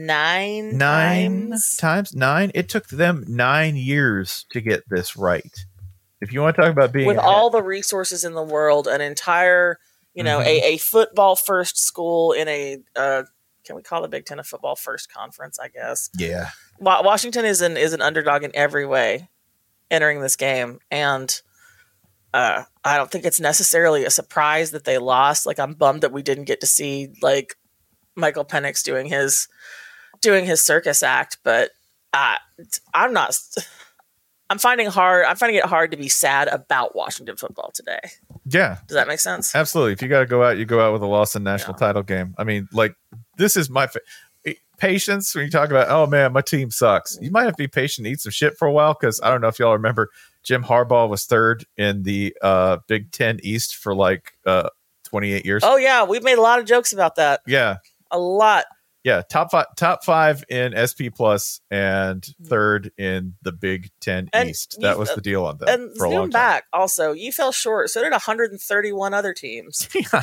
Nine, nine times. times nine. It took them nine years to get this right. If you want to talk about being With ahead- all the resources in the world, an entire, you know, Mhm. a, a football first school in a, uh, can we call the Big Ten a football first conference? I guess yeah, Wa- Washington is an is an underdog in every way entering this game, and uh, I don't think it's necessarily a surprise that they lost. Like, I'm bummed that we didn't get to see like Michael Penix doing his doing his circus act, but uh, I'm not. I'm finding hard. I'm finding it hard to be sad about Washington football today. Yeah. Does that make sense? Absolutely. If you got to go out, you go out with a loss in national Yeah. title game. I mean, like, this is my fa- patience when you talk about, oh man, my team sucks. You might have to be patient and eat some shit for a while, because I don't know if y'all remember, Jim Harbaugh was third in the uh, Big Ten East for like uh, twenty-eight years. Oh yeah, we've made a lot of jokes about that. Yeah. A lot. Yeah. Top five, top five in S P Plus and third in the Big Ten And East. That you- was the deal on that And for a long zoom time. back, also, you fell short. So did one hundred thirty-one other teams. Yeah.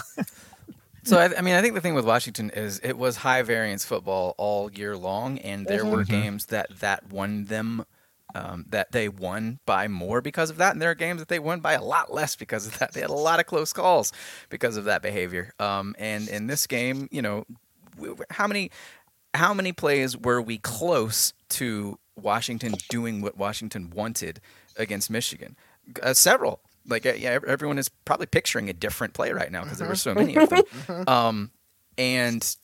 So I, I mean, I think the thing with Washington is it was high variance football all year long, and there were Mhm. games that that won them, um, that they won by more because of that, and there are games that they won by a lot less because of that. They had a lot of close calls because of that behavior. Um, and in this game, you know, w- w- how many how many plays were we close to Washington doing what Washington wanted against Michigan? Uh, several. Like, uh, yeah, ev- everyone is probably picturing a different play right now because there were so many of them. Um, and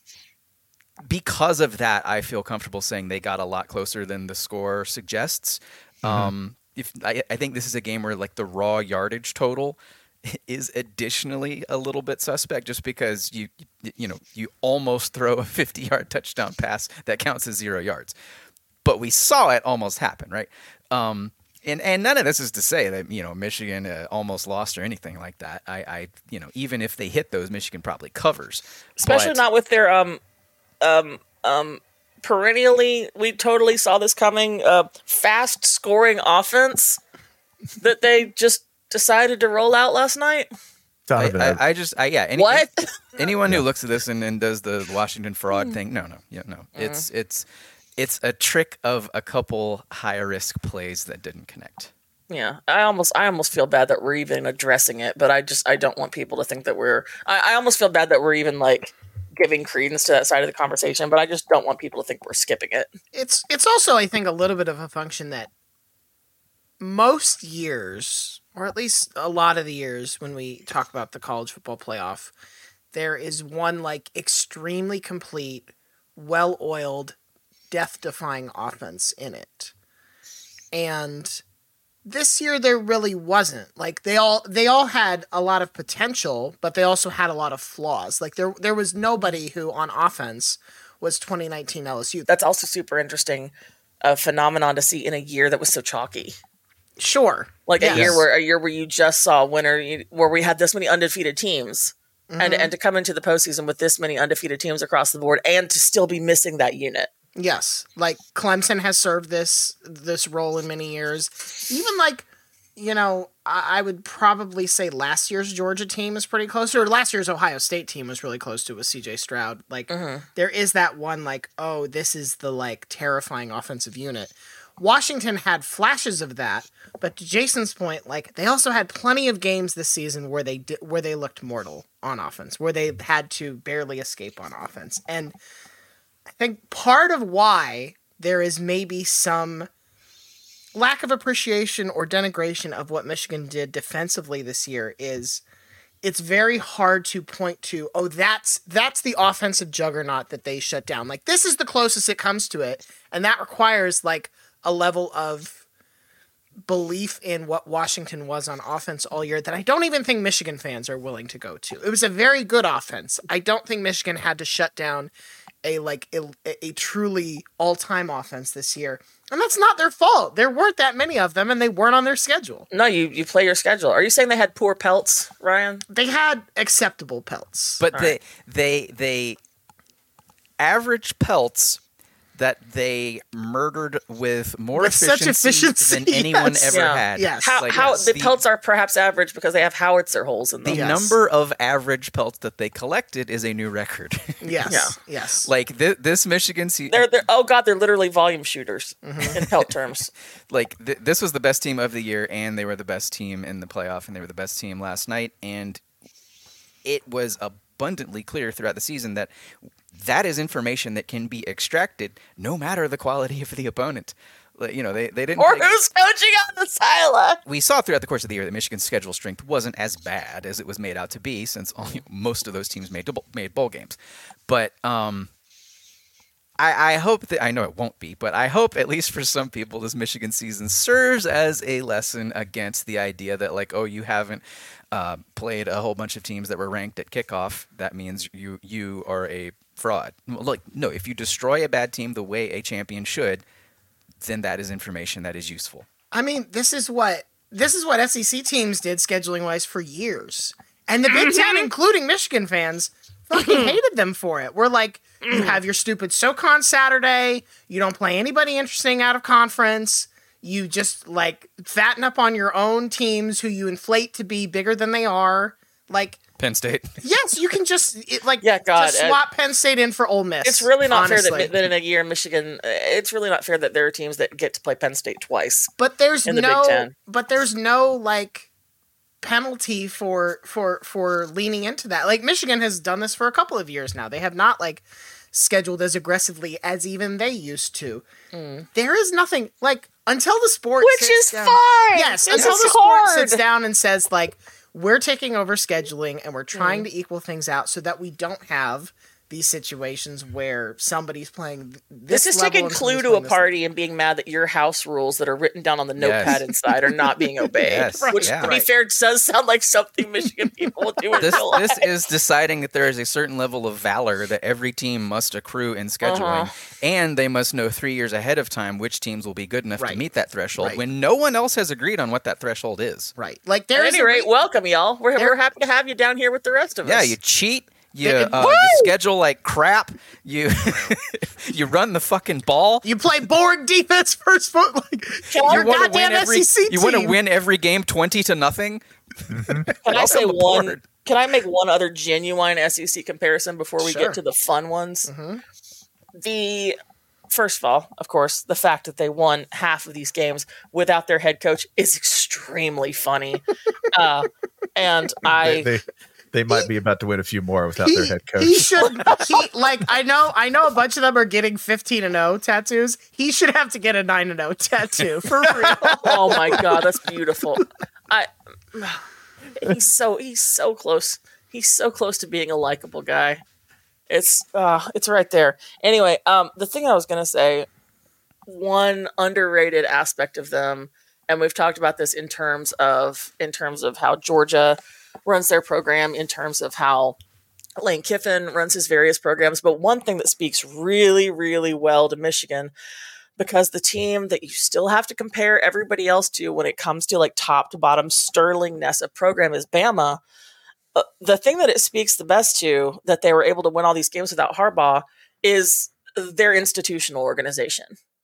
because of that, I feel comfortable saying they got a lot closer than the score suggests. Um, if I, I think this is a game where like the raw yardage total is additionally a little bit suspect, just because you you know you almost throw a fifty-yard touchdown pass that counts as zero yards, but we saw it almost happen, right? Um, And and none of this is to say that, you know, Michigan uh, almost lost or anything like that. I, I you know, even if they hit those, Michigan probably covers. Especially But- not with their um um um perennially, we totally saw this coming, uh fast scoring offense that they just decided to roll out last night. I, Donovan, I, I just I yeah. Any, What? Anyone who looks at this and, and does the Washington fraud thing, no, no, yeah, no. It's it's it's a trick of a couple high risk plays that didn't connect. Yeah, I almost I almost feel bad that we're even addressing it, but I just I don't want people to think that we're I, I almost feel bad that we're even like giving credence to that side of the conversation, but I just don't want people to think we're skipping it. It's it's also, I think, a little bit of a function that most years, or at least a lot of the years when we talk about the college football playoff, there is one like extremely complete, well-oiled, death-defying offense in it. And this year there really wasn't. Like they all they all had a lot of potential, but they also had a lot of flaws. Like there there was nobody who on offense was twenty nineteen L S U. That's also super interesting, a phenomenon to see in a year that was so chalky. Sure. Like Yes. a year where a year where you just saw a winner, you- where we had this many undefeated teams, and and to come into the postseason with this many undefeated teams across the board, and to still be missing that unit. Yes, like Clemson has served this this role in many years. Even like, you know, I, I would probably say last year's Georgia team is pretty close to, or last year's Ohio State team was really close to with C J Stroud. Like, there is that one like, oh, this is the like terrifying offensive unit. Washington had flashes of that, but to Jason's point, like they also had plenty of games this season where they di- where they looked mortal on offense, where they had to barely escape on offense, and I think part of why there is maybe some lack of appreciation or denigration of what Michigan did defensively this year is it's very hard to point to, oh, that's that's the offensive juggernaut that they shut down. Like, this is the closest it comes to it, and that requires, like, a level of belief in what Washington was on offense all year that I don't even think Michigan fans are willing to go to. It was a very good offense. I don't think Michigan had to shut down a like a, a truly all-time offense this year. And that's not their fault. There weren't that many of them, and they weren't on their schedule. No, you you play your schedule. Are you saying they had poor pelts, Ryan? They had acceptable pelts. But All they right. they they average pelts that they murdered with more With such efficiency, efficiency, than anyone yes. ever Yeah. had. Yes. How Like, how yes, the, the- pelts are perhaps average because they have howitzer holes in The them. Yes. number of average pelts that they collected is a new record. yes. Yeah. Yes. like th- this Michigan season, They're they're oh god, they're literally volume shooters in pelt terms. like th- this was the best team of the year, and they were the best team in the playoff, and they were the best team last night, and it was abundantly clear throughout the season that that is information that can be extracted no matter the quality of the opponent. Like, you know, they, they didn't Or take- who's coaching on the sideline? we saw throughout the course of the year that Michigan's schedule strength wasn't as bad as it was made out to be, since all, most of those teams made to bowl, made bowl games. But um, I, I hope that I know it won't be, but I hope at least for some people this Michigan season serves as a lesson against the idea that like, oh, you haven't uh, played a whole bunch of teams that were ranked at kickoff. That means you you are a fraud. Like, no, if you destroy a bad team the way a champion should, then that is information that is useful. I mean, this is what this is what S E C teams did scheduling wise for years, and the Big Ten, including Michigan fans, fucking hated them for it. We're like, you have your stupid SoCon Saturday. You don't play anybody interesting out of conference. You just like fatten up on your own teams who you inflate to be bigger than they are. Like Penn State. Yes, you can just it, like Yeah, God, just swap Penn State in for Ole Miss. It's really not honestly. fair that, that in a year Michigan. It's really not fair that there are teams that get to play Penn State twice. But there's in the no. Big Ten. But there's no like penalty for for for leaning into that. Like Michigan has done this for a couple of years now. They have not like scheduled as aggressively as even they used to. Mm. There is nothing like until the sport Which sits is down, fine. Yes, This until is the sport hard. sits down and says like we're taking over scheduling and we're trying mm. to equal things out so that we don't have these situations where somebody's playing this. This is level taking and Clue somebody's to a playing this party level. and being mad that your house rules that are written down on the Yes. notepad inside are not being obeyed. Yes. Which, Yeah. to be Right. fair, does sound like something Michigan people would do in This real life. this is deciding that there is a certain level of valor that every team must accrue in scheduling, Uh-huh. and they must know three years ahead of time which teams will be good enough Right. to meet that threshold Right. when no one else has agreed on what that threshold is. Right. Like there At is any a rate, re- welcome, y'all. We're, There- we're happy to have you down here with the rest of Yeah, us. you cheat. You, They- uh, Woo! you schedule like crap. You you run the fucking ball. You play boring defense first foot like I- your wanna goddamn every S E C you want to team. win every game twenty to nothing. Can I say Welcome one? aboard. Can I make one other genuine S E C comparison before we Sure. get to the fun ones? Mm-hmm. The first of all, of course, the fact that they won half of these games without their head coach is extremely funny, uh, and They, I they, they might be about to win a few more without he, their head coach. he should he like I know I know a bunch of them are getting fifteen and oh tattoos. He should have to get a nine and oh tattoo for real. oh my god, that's beautiful. I he's so he's so close. He's so close to being a likable guy. It's uh it's right there. Anyway, um the thing I was gonna say, one underrated aspect of them, and we've talked about this in terms of in terms of how Georgia runs their program, in terms of how Lane Kiffin runs his various programs, but one thing that speaks really, really well to Michigan, because the team that you still have to compare everybody else to when it comes to like top to bottom sterlingness of program is Bama. Uh, the thing that it speaks the best to, that they were able to win all these games without Harbaugh, is their institutional organization.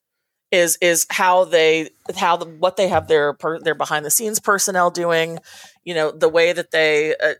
Is is how they how the what they have their per, their behind the scenes personnel doing, you know, the way that they. Uh,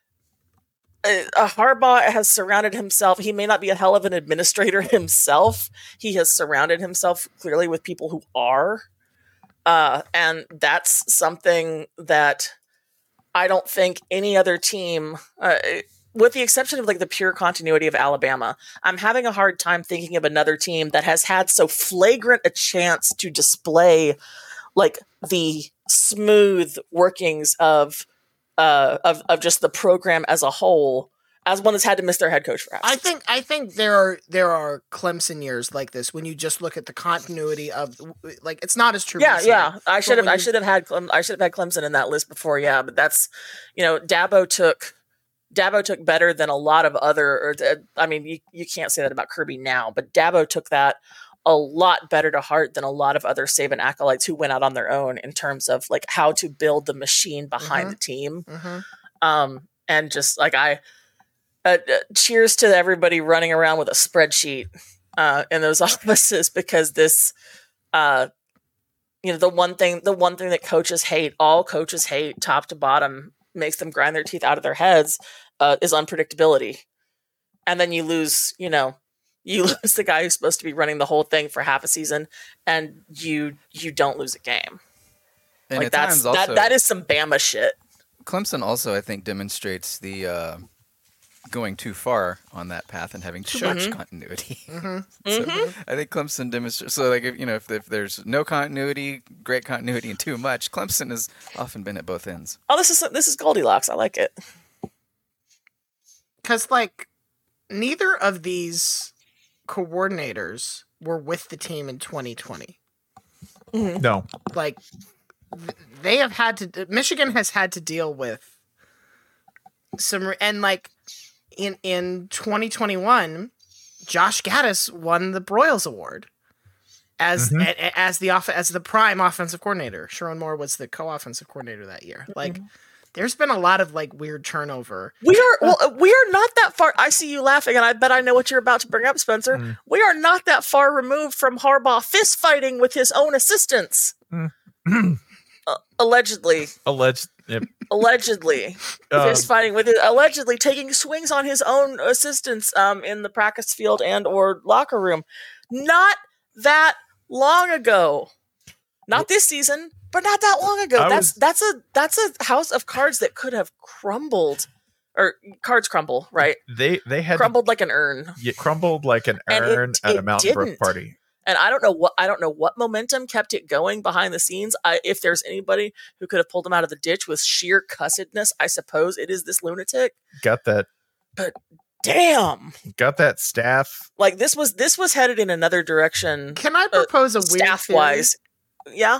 Uh, Harbaugh has surrounded himself. He may not be a hell of an administrator himself. He has surrounded himself clearly with people who are. Uh, and that's something that I don't think any other team, uh, with the exception of like the pure continuity of Alabama, I'm having a hard time thinking of another team that has had so flagrant a chance to display like the smooth workings of Uh, of of just the program as a whole, as one that's had to miss their head coach for half. I think I think there are there are Clemson years like this when you just look at the continuity of like it's not as true. Yeah, yeah. I should have when I you- should have had Clem, I should have had Clemson in that list before. Yeah, but that's you know Dabo took Dabo took better than a lot of other. Or, uh, I mean, you you can't say that about Kirby now, but Dabo took that a lot better to heart than a lot of other Saban acolytes who went out on their own in terms of like how to build the machine behind Mhm. the team. Mm-hmm. Um, and just like I, uh, uh, cheers to everybody running around with a spreadsheet uh, in those offices, because this, uh, you know, the one thing, the one thing that coaches hate, all coaches hate, top to bottom, makes them grind their teeth out of their heads, uh, is unpredictability. And then you lose, you know, you lose the guy who's supposed to be running the whole thing for half a season, and you you don't lose a game. And like at that's times also, that that is some Bama shit. Clemson also, I think, demonstrates the uh, going too far on that path and having too Sure. much Mhm. continuity. Mm-hmm. So Mhm. I think Clemson demonstrates. So, like, if, you know, if, if there's no continuity, great continuity, and too much, Clemson has often been at both ends. Oh, this is this is Goldilocks. I like it. Because like neither of these coordinators were with the team in twenty twenty. No. Like, th- they have had to, Michigan has had to deal with some, and like, in, in twenty twenty-one, Josh Gaddis won the Broyles Award as Mhm. a, a- as the off- as the prime offensive coordinator. Sharon Moore was the co-offensive coordinator that year. Like, there's been a lot of like weird turnover. We are well. uh, We are not that far. I see you laughing, and I bet I know what you're about to bring up, Spencer. Mm. We are not that far removed from Harbaugh fist fighting with his own assistants, Mm. uh, allegedly. Alleged. Yep. Allegedly, Um, fist fighting with it. Allegedly taking swings on his own assistants um, in the practice field and or locker room. Not that long ago. Not this season, but not that long ago. I That's was- that's a that's a house of cards that could have crumbled, or cards crumble, right? they they had Crumbled like an urn. to, yeah, crumbled like an And it- urn at a it Mountain Brook didn't. party. And I don't know what I don't know what momentum kept it going behind the scenes. I, if there's anybody who could have pulled him out of the ditch with sheer cussedness, I suppose it is this lunatic. Got that. Damn, Got that staff. like this was this was headed in another direction, Can I propose a weird staff theory? wise. Yeah,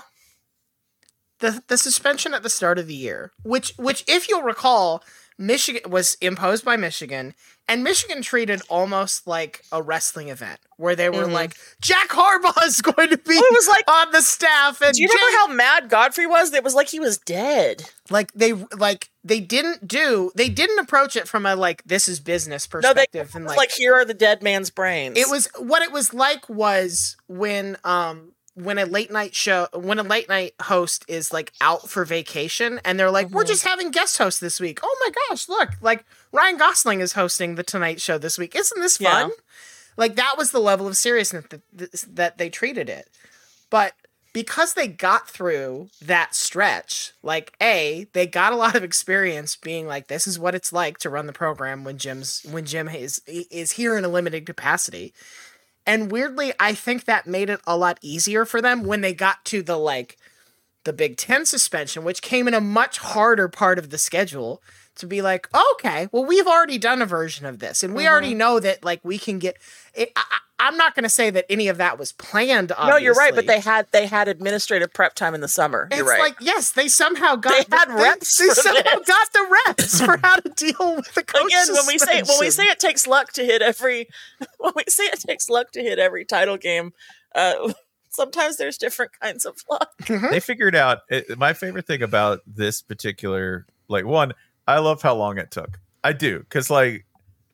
the the suspension at the start of the year, which which if you'll recall, Michigan was imposed by Michigan, and Michigan treated almost like a wrestling event where they were Mhm. like, Jack Harbaugh is going to be Well, it was like, on the staff, and do you remember Jay- how mad Godfrey was? It was like he was dead. like they like they didn't do they didn't approach it from a like this is business No, they perspective, and It was like, like here are the dead man's brains. it was what it was like was when um when a late night show when a late night host is like out for vacation and they're like, we're Mhm. just having guest hosts this week. Oh my gosh, look, like Ryan Gosling is hosting the Tonight Show this week. Isn't this fun? Yeah. Like that was the level of seriousness that, that they treated it. But because they got through that stretch, like A, they got a lot of experience being like, this is what it's like to run the program when Jim's when Jim is is here in a limited capacity. And weirdly, I think that made it a lot easier for them when they got to the like the Big Ten suspension, which came in a much harder part of the schedule, to be like, okay, well, we've already done a version of this, and we Mhm. already know that like we can get. It, I, I- I'm not going to say that any of that was planned. Obviously. no, you're right, but they had they had administrative prep time in the summer. It's You're right. like yes, they somehow got They the, had reps They, for somehow this. got the reps for how to deal with the coach Again, when we say when we suspension. say it takes luck to hit every when we say it takes luck to hit every title game, uh, sometimes there's different kinds of luck. Mhm. They figured out it, my favorite thing about this particular, like, one, I love how long it took. I do, because like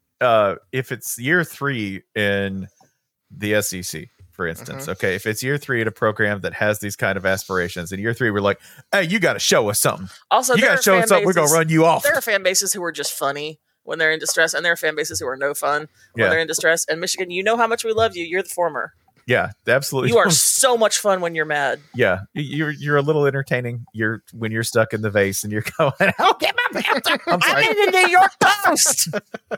uh if it's year three in the S E C, for instance, Mm-hmm. okay, if it's year three at a program that has these kind of aspirations, in year three we're like, hey, you got to show us something. Also, You there got are to show fan us something. We're gonna bases- run you off. There are fan bases who are just funny when they're in distress, and there are fan bases who are no fun when Yeah. they're in distress. And Michigan, you know how much we love you. You're the former. Yeah, absolutely. You are so much fun when you're mad. Yeah, you're you're a little entertaining. You're when you're stuck in the vase and you're going, "Oh, get my pants!" I'm sorry. I'm in the New York Post.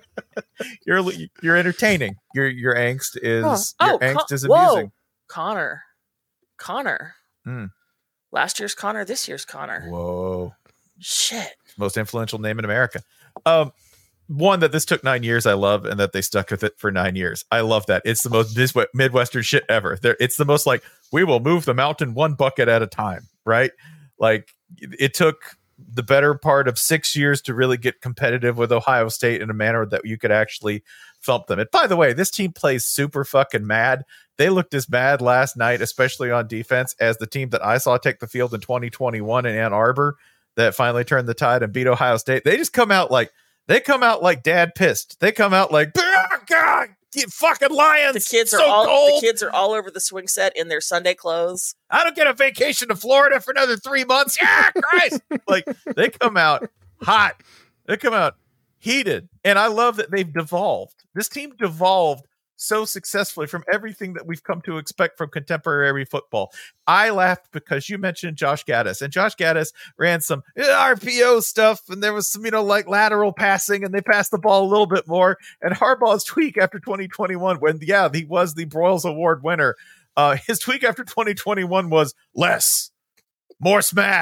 You're you're entertaining. Your your angst is Oh, your oh, angst Con- is whoa. amusing. Connor, Connor. Hmm. Last year's Connor, this year's Connor. Whoa, Shit. most influential name in America. Um, one that this took nine years. I love, and that they stuck with it for nine years. I love that. It's the most Midwest- Midwestern shit ever. There, it's the most like we will move the mountain one bucket at a time. Right? Like it took the better part of six years to really get competitive with Ohio State in a manner that you could actually thump them. And by the way, this team plays super fucking mad. They looked as bad last night, especially on defense, as the team that I saw take the field in twenty twenty-one in Ann Arbor that finally turned the tide and beat Ohio State. They just come out like they come out like dad pissed. They come out like, oh, God, you fucking Lions. The kids are so all cold. the kids are all over the swing set in their Sunday clothes. I don't get a vacation to Florida for another three months. Yeah, Christ. Like they come out hot. They come out heated. And I love that they've devolved. This team devolved so successfully from everything that we've come to expect from contemporary football. I laughed because you mentioned Josh Gaddis, and Josh Gaddis ran some R P O stuff, and there was some, you know, like lateral passing, and they passed the ball a little bit more. And Harbaugh's tweak after twenty twenty-one, when, yeah, he was the Broyles Award winner, uh, his tweak after twenty twenty-one was less, more smash,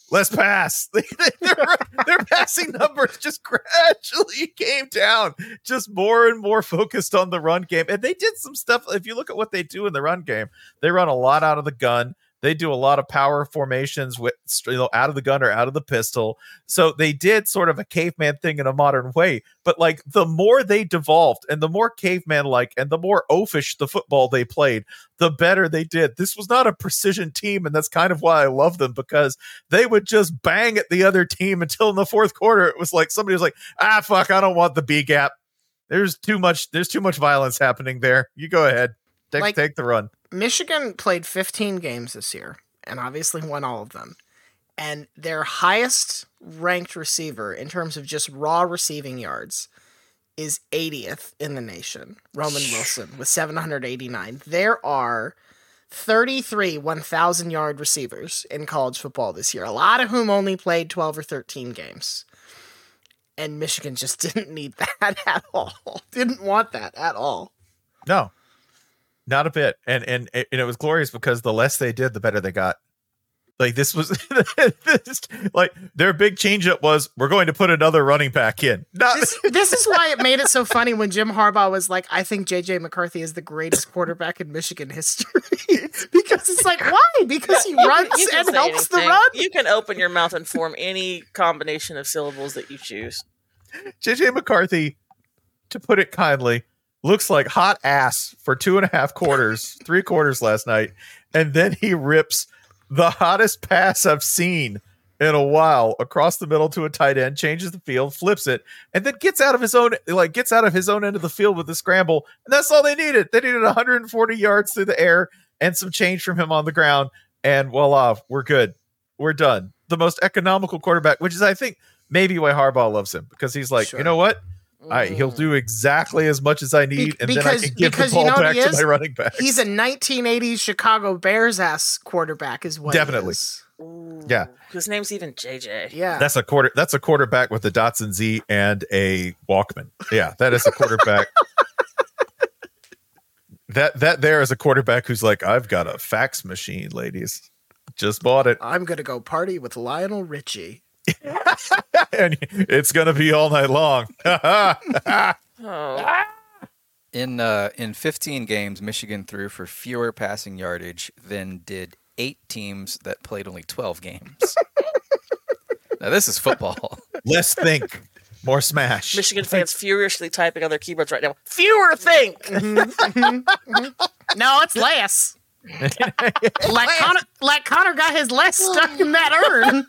let's pass. their, their passing numbers just gradually came down, just more and more focused on the run game. And they did some stuff. If you look at what they do in the run game, they run a lot out of the gun. They do a lot of power formations with, you know, out of the gun or out of the pistol. So they did sort of a caveman thing in a modern way. But like the more they devolved and the more caveman like and the more oafish the football they played, the better they did. This was not a precision team. And that's kind of why I love them, because they would just bang at the other team until in the fourth quarter, it was like somebody was like, ah, fuck, I don't want the B gap. There's too much. There's too much violence happening there. You go ahead. Take, Like- take the run. Michigan played fifteen games this year and obviously won all of them. And their highest ranked receiver in terms of just raw receiving yards is eightieth in the nation, Roman Wilson, with seven hundred eighty-nine. There are thirty-three one thousand yard receivers in college football this year, a lot of whom only played twelve or thirteen games. And Michigan just didn't need that at all. Didn't want that at all. No. Not a bit. And, and and it was glorious because the less they did, the better they got. Like this was this, like their big changeup was, we're going to put another running back in. Not, This, this is why it made it so funny when Jim Harbaugh was like, I think J J McCarthy is the greatest quarterback in Michigan history. Because it's like, why? Because he runs You can and say helps the anything. run. You can open your mouth and form any combination of syllables that you choose. J J McCarthy, to put it kindly, looks like hot ass for two and a half quarters, three quarters last night. And then he rips the hottest pass I've seen in a while across the middle to a tight end, changes the field, flips it, and then gets out of his own, like gets out of his own end of the field with the scramble. And that's all they needed. They needed one hundred forty yards through the air and some change from him on the ground. And voila, we're good. We're done. The most economical quarterback, which is, I think, maybe why Harbaugh loves him, because he's like, Sure. you know what? All right, he'll do exactly as much as I need, Be- and then I because- can give the because you ball know what back he to is? my running back. He's a nineteen eighties Chicago Bears ass quarterback, is what he Definitely. is. Ooh, Yeah. His name's even J J. Yeah. That's a quarter. That's a quarterback with a Datsun Z and a Walkman. Yeah, that is a quarterback. that that there is a quarterback who's like, I've got a fax machine, ladies. Just bought it, I'm going to go party with Lionel Richie. and it's gonna be all night long. Oh. In uh, in fifteen games, Michigan threw for fewer passing yardage than did eight teams that played only twelve games. Now this is football. Less think, more smash. Michigan fans furiously typing on their keyboards right now. Fewer think. No, it's less. like, Connor, like Connor got his less stuck in that urn.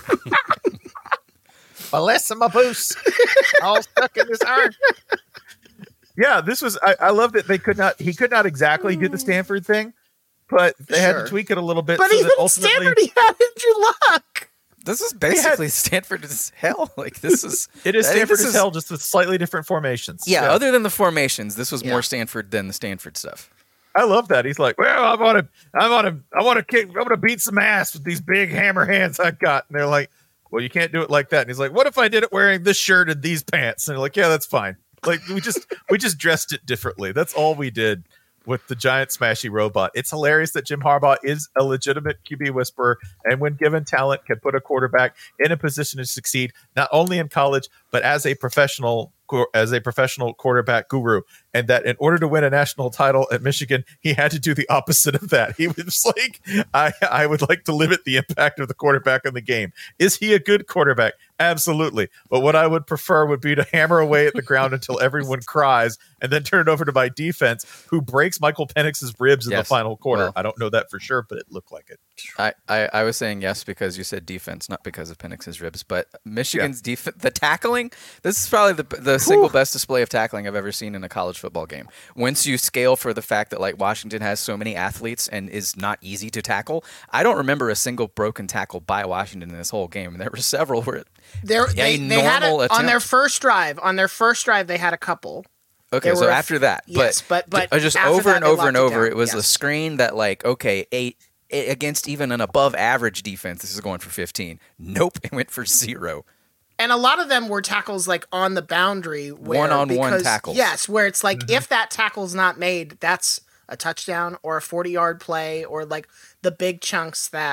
My less of my boost, all stuck in this urn. Yeah, this was. I, I love that they could not. He could not exactly do the Stanford thing, but they had Sure. to tweak it a little bit. But so even that ultimately, Stanford, he had Andrew Luck. This is basically Stanford as hell. Like this is it is I think Stanford this as is- hell, just with slightly different formations. Yeah, other than the formations, this was Yeah. more Stanford than the Stanford stuff. I love that. He's like, well, I want to, I want to, I want to kick, I want to beat some ass with these big hammer hands I've got. And they're like, well, you can't do it like that. And he's like, what if I did it wearing this shirt and these pants? And they're like, yeah, that's fine. Like we just, we just dressed it differently. That's all we did with the giant smashy robot. It's hilarious that Jim Harbaugh is a legitimate Q B whisperer, and when given talent, can put a quarterback in a position to succeed, not only in college but as a professional, as a professional quarterback guru. And that in order to win a national title at Michigan, he had to do the opposite of that. He was like, I, I would like to limit the impact of the quarterback on the game. Is he a good quarterback? Absolutely. But what I would prefer would be to hammer away at the ground until everyone cries and then turn it over to my defense, who breaks Michael Penix's ribs in the Yes. final quarter. Well- I don't know that for sure, but it looked like it. I, I, I was saying yes because you said defense, not because of Penix's ribs. But Michigan's defense, the tackling, this is probably the the single best display of tackling I've ever seen in a college football game. Once you scale for the fact that like Washington has so many athletes and is not easy to tackle, I don't remember a single broken tackle by Washington in this whole game. And there were several where it, They're, they, they had a, normal on their attempt. first drive. On their first drive, they had a couple. Okay, There so were a after that, yes, but- but uh, just after over that, and they over and locked it over, down. it was a Yes. screen that like, okay, eight, eight against even an above average defense, this is going for fifteen. Nope, it went for zero. And a lot of them were tackles like on the boundary, where, One-on-one because- tackles. Yes, where it's like if that tackle's not made, that's a touchdown or a forty-yard play, or like the big chunks that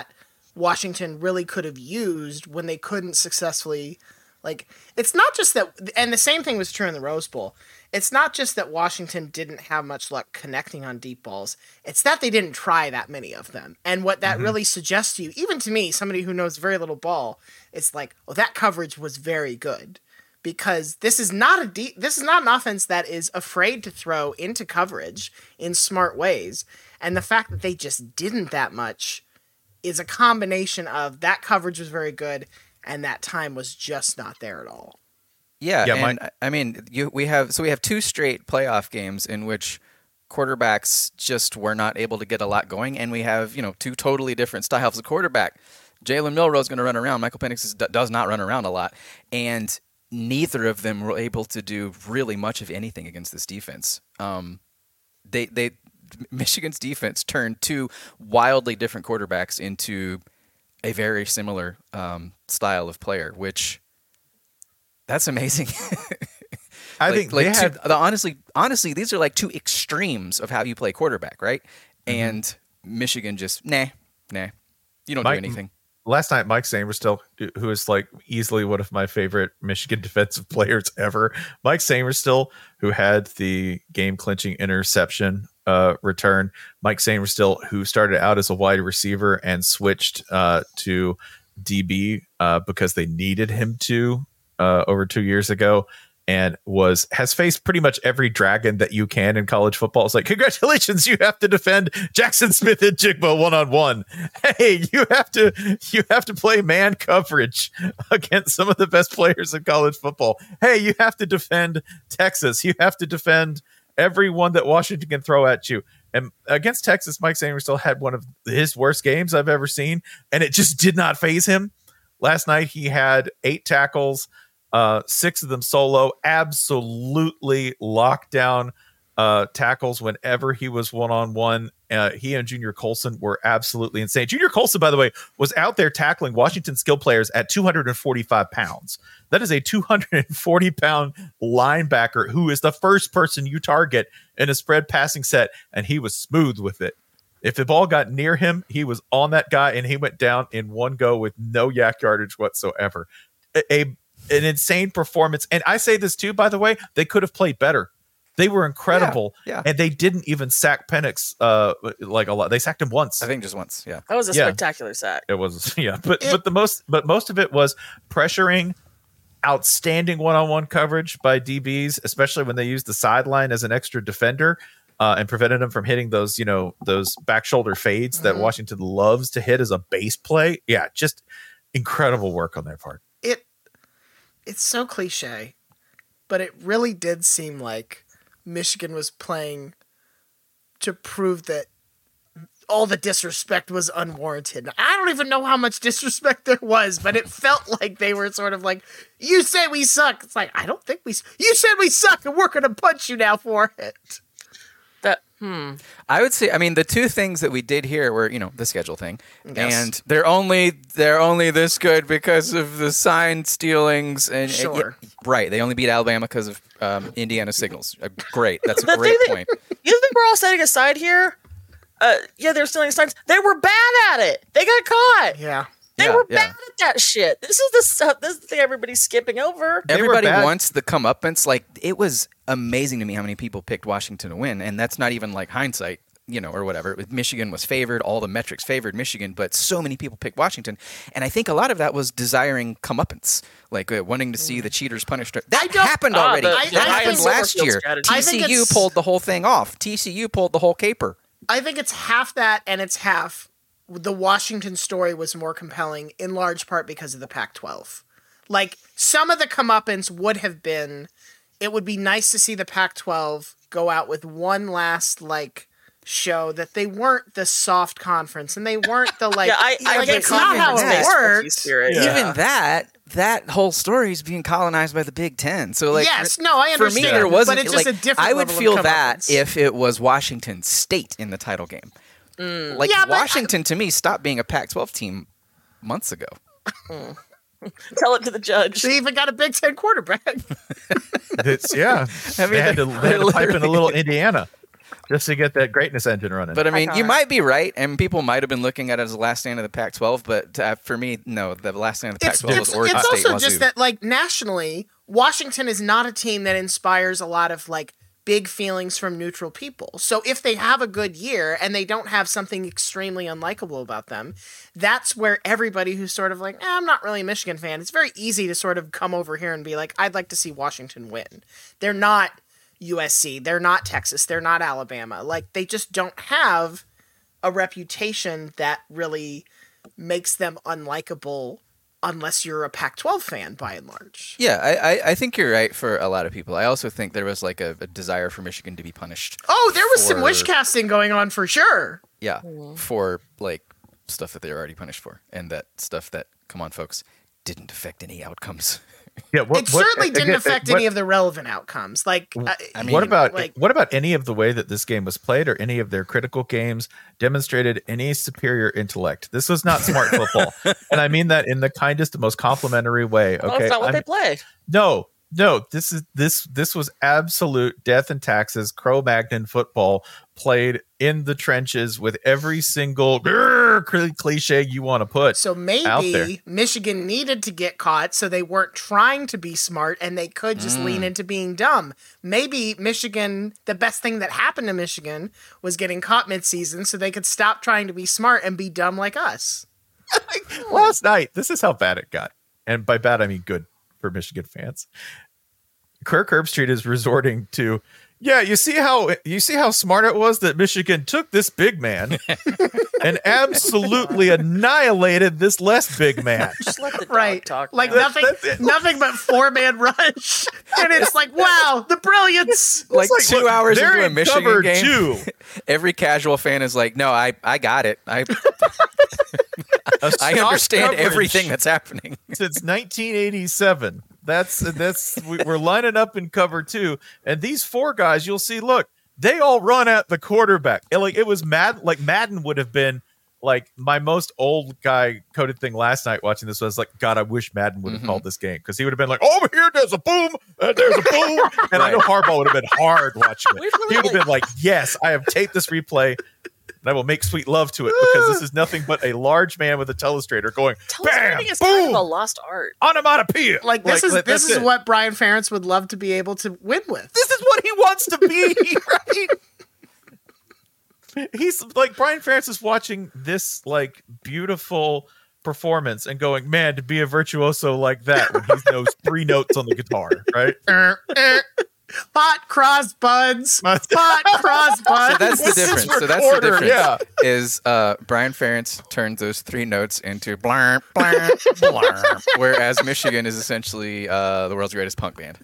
Washington really could have used when they couldn't successfully, like, it's not just that, and the same thing was true in the Rose Bowl. It's not just that Washington didn't have much luck connecting on deep balls. It's that they didn't try that many of them. And what that mm-hmm. really suggests to you, even to me, somebody who knows very little ball, it's like, oh, that coverage was very good. Because this is not a deep, this is not an offense that is afraid to throw into coverage in smart ways. And the fact that they just didn't that much is a combination of that coverage was very good and that time was just not there at all. Yeah, yeah and my- I mean, you we have so we have two straight playoff games in which quarterbacks just were not able to get a lot going, and we have, you know, two totally different styles of quarterback. Jalen Milroe's going to run around. Michael Penix is, does not run around a lot, and neither of them were able to do really much of anything against this defense. Um, they they Michigan's defense turned two wildly different quarterbacks into a very similar um, style of player, which that's amazing. I like, think like they two, had the, honestly, honestly, these are like two extremes of how you play quarterback, right? Mm-hmm. And Michigan just nah, nah, you don't Mike, do anything. Last night, Mike Samerstil, who is like easily one of my favorite Michigan defensive players ever, Mike Samerstil, who had the game-clinching interception uh, return. Mike Samerstil, who started out as a wide receiver and switched uh, to D B uh, because they needed him to uh, over two years ago, and was has faced pretty much every dragon that you can in college football. It's like, congratulations, you have to defend Jackson Smith and Jigba one on one. Hey, you have to you have to play man coverage against some of the best players in college football. Hey, you have to defend Texas. You have to defend everyone that Washington can throw at you. And against Texas, Mike Samerstil had one of his worst games I've ever seen, and it just did not faze him. Last night, he had eight tackles. Uh, six of them solo, absolutely lockdown uh, tackles whenever he was one-on-one. Uh, he and Junior Colson were absolutely insane. Junior Colson, by the way, was out there tackling Washington skill players at two hundred forty-five pounds. That is a two hundred forty pound linebacker who is the first person you target in a spread passing set, and he was smooth with it. If the ball got near him, he was on that guy, and he went down in one go with no yak yardage whatsoever. A, a An insane performance. And I say this too, by the way, they could have played better. They were incredible. Yeah, yeah. And they didn't even sack Penix uh, like a lot. They sacked him once. I think just once. Yeah. That was a Yeah. spectacular sack. It was, yeah. But but the most but most of it was pressuring outstanding one-on-one coverage by D Bs, especially when they used the sideline as an extra defender uh, and prevented them from hitting those, you know, those back shoulder fades mm-hmm. that Washington loves to hit as a base play. Yeah, just incredible work on their part. It It's so cliche, but it really did seem like Michigan was playing to prove that all the disrespect was unwarranted. I don't even know how much disrespect there was, but it felt like they were sort of like, you say we suck. It's like, I don't think we, you said we suck and we're going to punch you now for it. That, hmm. I would say, I mean, the two things that we did here were, you know, the schedule thing, Yes. and they're only they're only this good because of the sign stealings and, and Sure. yeah, right. They only beat Alabama because of um, Indiana signals. Uh, great, that's a The great thing that- point. You think we're all setting aside here? Uh, yeah, they're stealing signs. They were bad at it. They got caught. Yeah. They Yeah, were yeah. bad at that shit. This is the stuff. This is the thing everybody's skipping over. They were Everybody bad. wants the comeuppance. Like, it was amazing to me how many people picked Washington to win, and that's not even like hindsight, you know, or whatever. Michigan was favored. All the metrics favored Michigan, but so many people picked Washington, and I think a lot of that was desiring comeuppance, like uh, wanting to see the cheaters punished. That I don't- happened Ah, already. the- I- that I happened think last Silverfield year. strategy. I think T C U it's- pulled the whole thing off. T C U pulled the whole caper. I think it's half that and it's half. The Washington story was more compelling in large part because of the Pac twelve. Like, some of the comeuppance would have been, it would be nice to see the Pac twelve go out with one last, like, show that they weren't the soft conference and they weren't the, like, Yeah, I, I like, get it's not how confident in it that. works. Spirit. Yeah. Even that, that whole story is being colonized by the Big Ten. So, like, Yes, no, I for understand. me, there wasn't. but it's just like, a different I would level of feel that comeuppance. if it was Washington State in the title game. Like, Yeah, but I- Washington, to me, stopped being a Pac twelve team months ago. Tell it to the judge. They even got a Big Ten quarterback. It's, yeah. I mean, they had to, they had to pipe in a little Indiana. just to get that greatness engine running. But I mean, you Iconic. might be right, and people might have been looking at it as the last stand of the Pac twelve. But uh, for me, no, the last stand of the Pac It's, twelve it's, was Oregon it's State. also Wazoo. just that, like, nationally, Washington is not a team that inspires a lot of, like, big feelings from neutral people. So if they have a good year and they don't have something extremely unlikable about them, that's where everybody who's sort of like, eh, I'm not really a Michigan fan, it's very easy to sort of come over here and be like, I'd like to see Washington win. They're not U S C, they're not Texas, they're not Alabama. Like, they just don't have a reputation that really makes them unlikable unless you're a Pac twelve fan, by and large. Yeah, I, I, I think you're right for a lot of people. I also think there was like a, a desire for Michigan to be punished. Oh, there was some for- wish casting going on for sure. Yeah, for like stuff that they were already punished for, and that stuff that, come on, folks, didn't affect any outcomes. yeah, what, It certainly what- didn't again, affect what- any of the relevant outcomes. Like, uh, I mean, what about like- what about any of the way that this game was played, or any of their critical games demonstrated any superior intellect? This was not smart football, and I mean that in the kindest, most complimentary way. Okay, Well, that's not what I'm- they played. no, no, this is this this was absolute death and taxes, Cro-Magnon football played in the trenches with every single grrr, cl- cliche you want to put. so out there. maybe Michigan needed to get caught so they weren't trying to be smart and they could just Mm. lean into being dumb. Maybe Michigan, the best thing that happened to Michigan was getting caught midseason so they could stop trying to be smart and be dumb like us. Last night, this is how bad it got, and by bad I mean good for Michigan fans. Kirk Herbstreit is resorting to, yeah, you see how you see how smart it was that Michigan took this big man and absolutely annihilated this less big man. Just let the dog Right. talk. Like man. nothing that's it. nothing but four man rush. And it's like, wow, the brilliance. like, Like, two look, hours they're into a in Michigan cover game, two. every casual fan is like, "No, I, I got it. I, A I stock understand coverage everything that's happening." since nineteen eighty-seven. That's that's we- we're lining up in cover two, and these four guys you'll see. Look, they all run at the quarterback. And, like, it was mad. Like Madden would have been like my most old guy coded thing last night. Watching this was like, God, I wish Madden would have Mhm. called this game, because he would have been like, over here, there's a boom, and there's a boom, and I know Harbaugh would have been hard watching it. We've He would have really- been like, yes, I have taped this replay. And I will make sweet love to it, because this is nothing but a large man with a telestrator going, bam, Telestrating is kind of boom, a lost art. onomatopoeia. Like this is like, this that's is it. what Brian Ferentz would love to be able to win with. This is what he wants to be, right? He's like, Brian Ferentz is watching this like beautiful performance and going, man, to be a virtuoso like that when he knows three notes on the guitar, right? Er, er. Hot cross buds. Hot cross buds. So that's the This is difference. So that's the recorder, difference. yeah. Is uh, Brian Ferentz turns those three notes into blarm, blarm, blarm, whereas Michigan is essentially uh, the world's greatest punk band.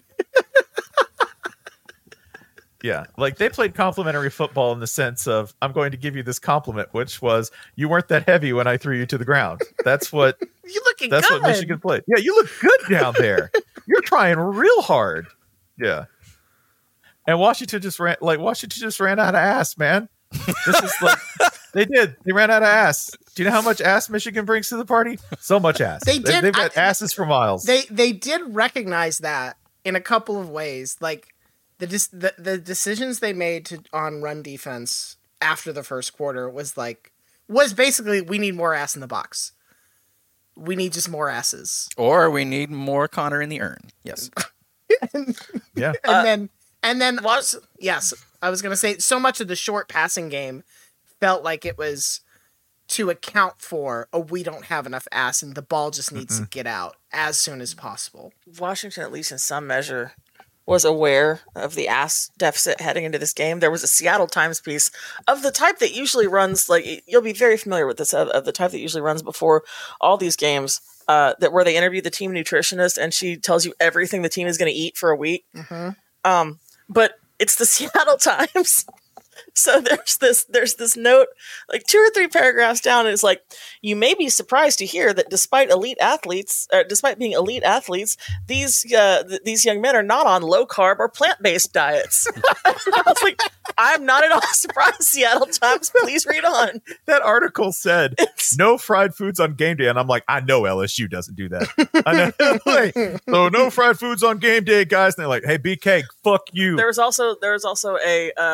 Yeah, like they played complimentary football in the sense of, I'm going to give you this compliment, which was, you weren't that heavy when I threw you to the ground. That's what You looking that's good. what Michigan played. Yeah, you look good down there. You're trying real hard. Yeah. And Washington just ran like Washington just ran out of ass, man. This is like they did. They ran out of ass. Do you know how much ass Michigan brings to the party? So much ass. They did- They've got I- asses for miles. They they did recognize that in a couple of ways. Like the dis- the, the decisions they made to on run defense after the first quarter was like was basically, we need more ass in the box. We need just more asses. Or we need more Connor in the urn. Yes. yeah. And Uh, then and then what- yes, I was gonna say, so much of the short passing game felt like it was to account for, oh, we don't have enough ass and the ball just needs to get out as soon as possible. Washington, at least in some measure, was aware of the ass deficit heading into this game. There was a Seattle Times piece of the type that usually runs, like, you'll be very familiar with this, of, of the type that usually runs before all these games, uh, that where they interview the team nutritionist and she tells you everything the team is going to eat for a week. Mm-hmm. Um, but it's the Seattle Times. So there's this there's this note, like two or three paragraphs down, and it's like, you may be surprised to hear that despite elite athletes, or despite being elite athletes, these uh, th- these young men are not on low carb or plant based diets. I was like, I'm not at all surprised, Seattle Times. Please read on. That article said It's, no fried foods on game day, and I'm like, I know L S U doesn't do that. I know. Like, so no fried foods on game day, guys. And they're like, hey, B K, fuck you. there was also there was also a uh,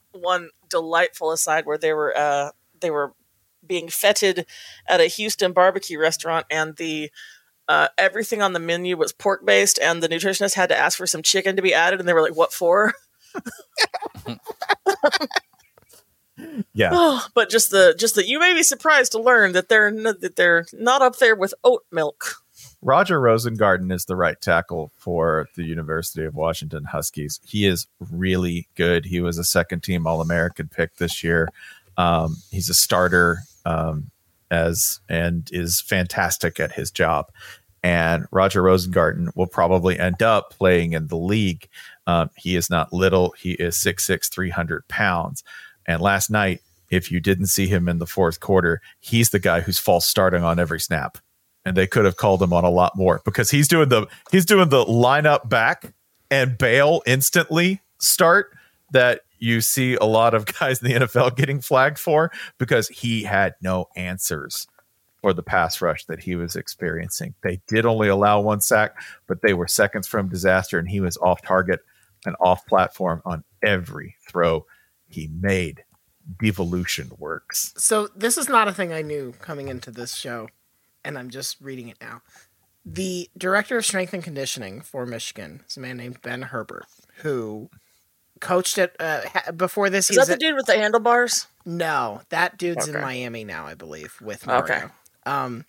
one delightful aside where they were uh, they were being feted at a Houston barbecue restaurant, and the uh, everything on the menu was pork based, and the nutritionist had to ask for some chicken to be added, and they were like, "What for?" Yeah. But just the just that you may be surprised to learn that they're n- that they're not up there with oat milk. Roger Rosengarten is the right tackle for the University of Washington Huskies. He is really good. He was a second team All-American pick this year. Um, he's a starter um, as and is fantastic at his job. And Roger Rosengarten will probably end up playing in the league. Um, he is not little. He is six six, three hundred pounds. And last night, if you didn't see him in the fourth quarter, he's the guy who's false starting on every snap. And they could have called him on a lot more because he's doing the he's doing the line up back and bail instantly start that you see a lot of guys in the N F L getting flagged for, because he had no answers for the pass rush that he was experiencing. They did only allow one sack, but they were seconds from disaster, and he was off target and off platform on every throw he made. Devolution works. So this is not a thing I knew coming into this show, and I'm just reading it now. The director of strength and conditioning for Michigan is a man named Ben Herbert, who coached it uh, ha- before this. Is he was that the at, dude with the handlebars? No, that dude's in Okay. Miami now, I believe, with Mario. Okay. Um,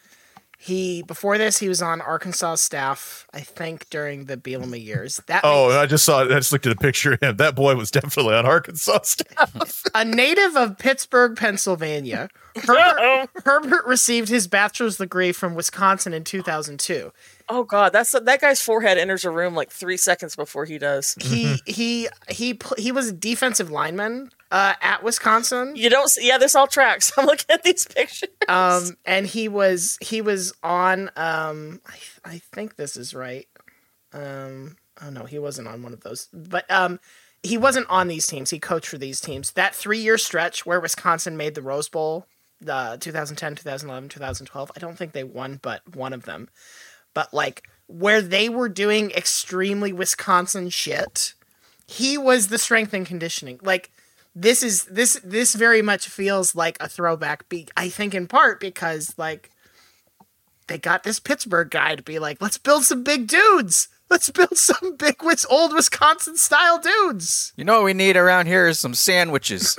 he before this he was on Arkansas staff, I think, during the Bielema years. That Oh, makes- I just saw I just looked at a picture of him. That boy was definitely on Arkansas staff. a native of Pittsburgh, Pennsylvania, Herbert, Herbert received his bachelor's degree from Wisconsin in two thousand two. Oh God, that's that guy's forehead enters a room like three seconds before he does. He he he pl- he was a defensive lineman uh, at Wisconsin. You don't see, yeah, this all tracks. I'm looking at these pictures. Um, and he was he was on um, I, I think this is right. Um, oh no, he wasn't on one of those. But um, he wasn't on these teams. He coached for these teams. That three year stretch where Wisconsin made the Rose Bowl, the twenty ten, twenty eleven, twenty twelve. I don't think they won, but one of them. But like where they were doing extremely Wisconsin shit, he was the strength and conditioning. Like this is this this very much feels like a throwback. Be I think in part because like they got this Pittsburgh guy to be like, let's build some big dudes. Let's build some big Wis- old Wisconsin style dudes. You know what we need around here is some sandwiches.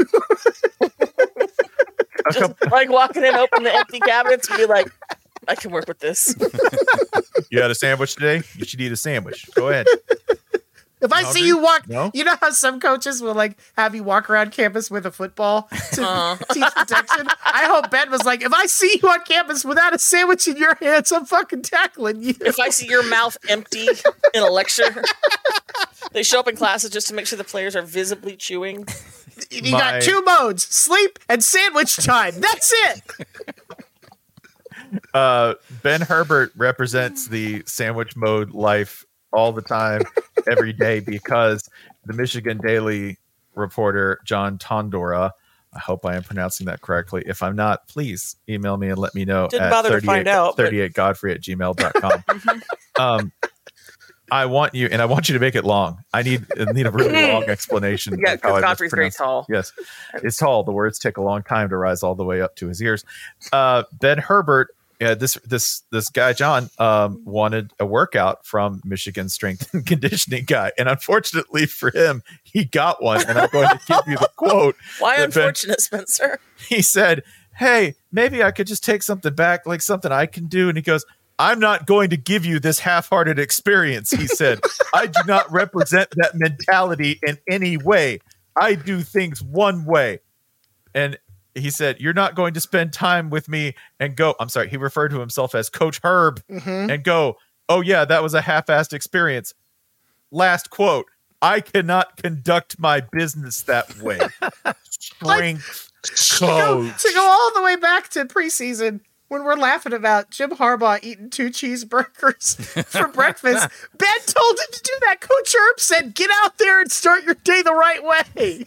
Just like walking in, open the empty cabinets, and be like, I can work with this. You had a sandwich today? You should eat a sandwich. Go ahead. If I You see you walk, No? you know how some coaches will like have you walk around campus with a football to Uh. teach protection. I hope Ben was like, if I see you on campus without a sandwich in your hands, I'm fucking tackling you. If I see your mouth empty in a lecture, they show up in classes just to make sure the players are visibly chewing. You My- got two modes: sleep and sandwich time. That's it. Uh, Ben Herbert represents the sandwich mode life all the time, every day, because the Michigan Daily reporter, John Tondora, I hope I am pronouncing that correctly. If I'm not, please email me and let me know Didn't at bother to find out, but- thirty-eight godfrey at gmail dot com. um, I want you, and I want you to make it long. I need I need a really long explanation. Yeah, of how I because Godfrey's very mispronounced- tall. Yes, it's tall. The words take a long time to rise all the way up to his ears. Uh, Ben Herbert, uh, this this this guy John um, wanted a workout from Michigan strength and conditioning guy, and unfortunately for him, he got one. And I'm going to give you the quote. Why that Ben- unfortunate, Spencer? He said, "Hey, maybe I could just take something back, like something I can do." And he goes, "I'm not going to give you this half-hearted experience," he said. "I do not represent that mentality in any way. I do things one way." And he said, "You're not going to spend time with me and go," I'm sorry, he referred to himself as Coach Herb, and go, "Oh yeah, that was a half-assed experience." Last quote, "I cannot conduct my business that way." Strength To go, coach. to go all the way back to preseason when we're laughing about Jim Harbaugh eating two cheeseburgers for breakfast. Ben told him to do that. Coach Herb said, "Get out there and start your day the right way."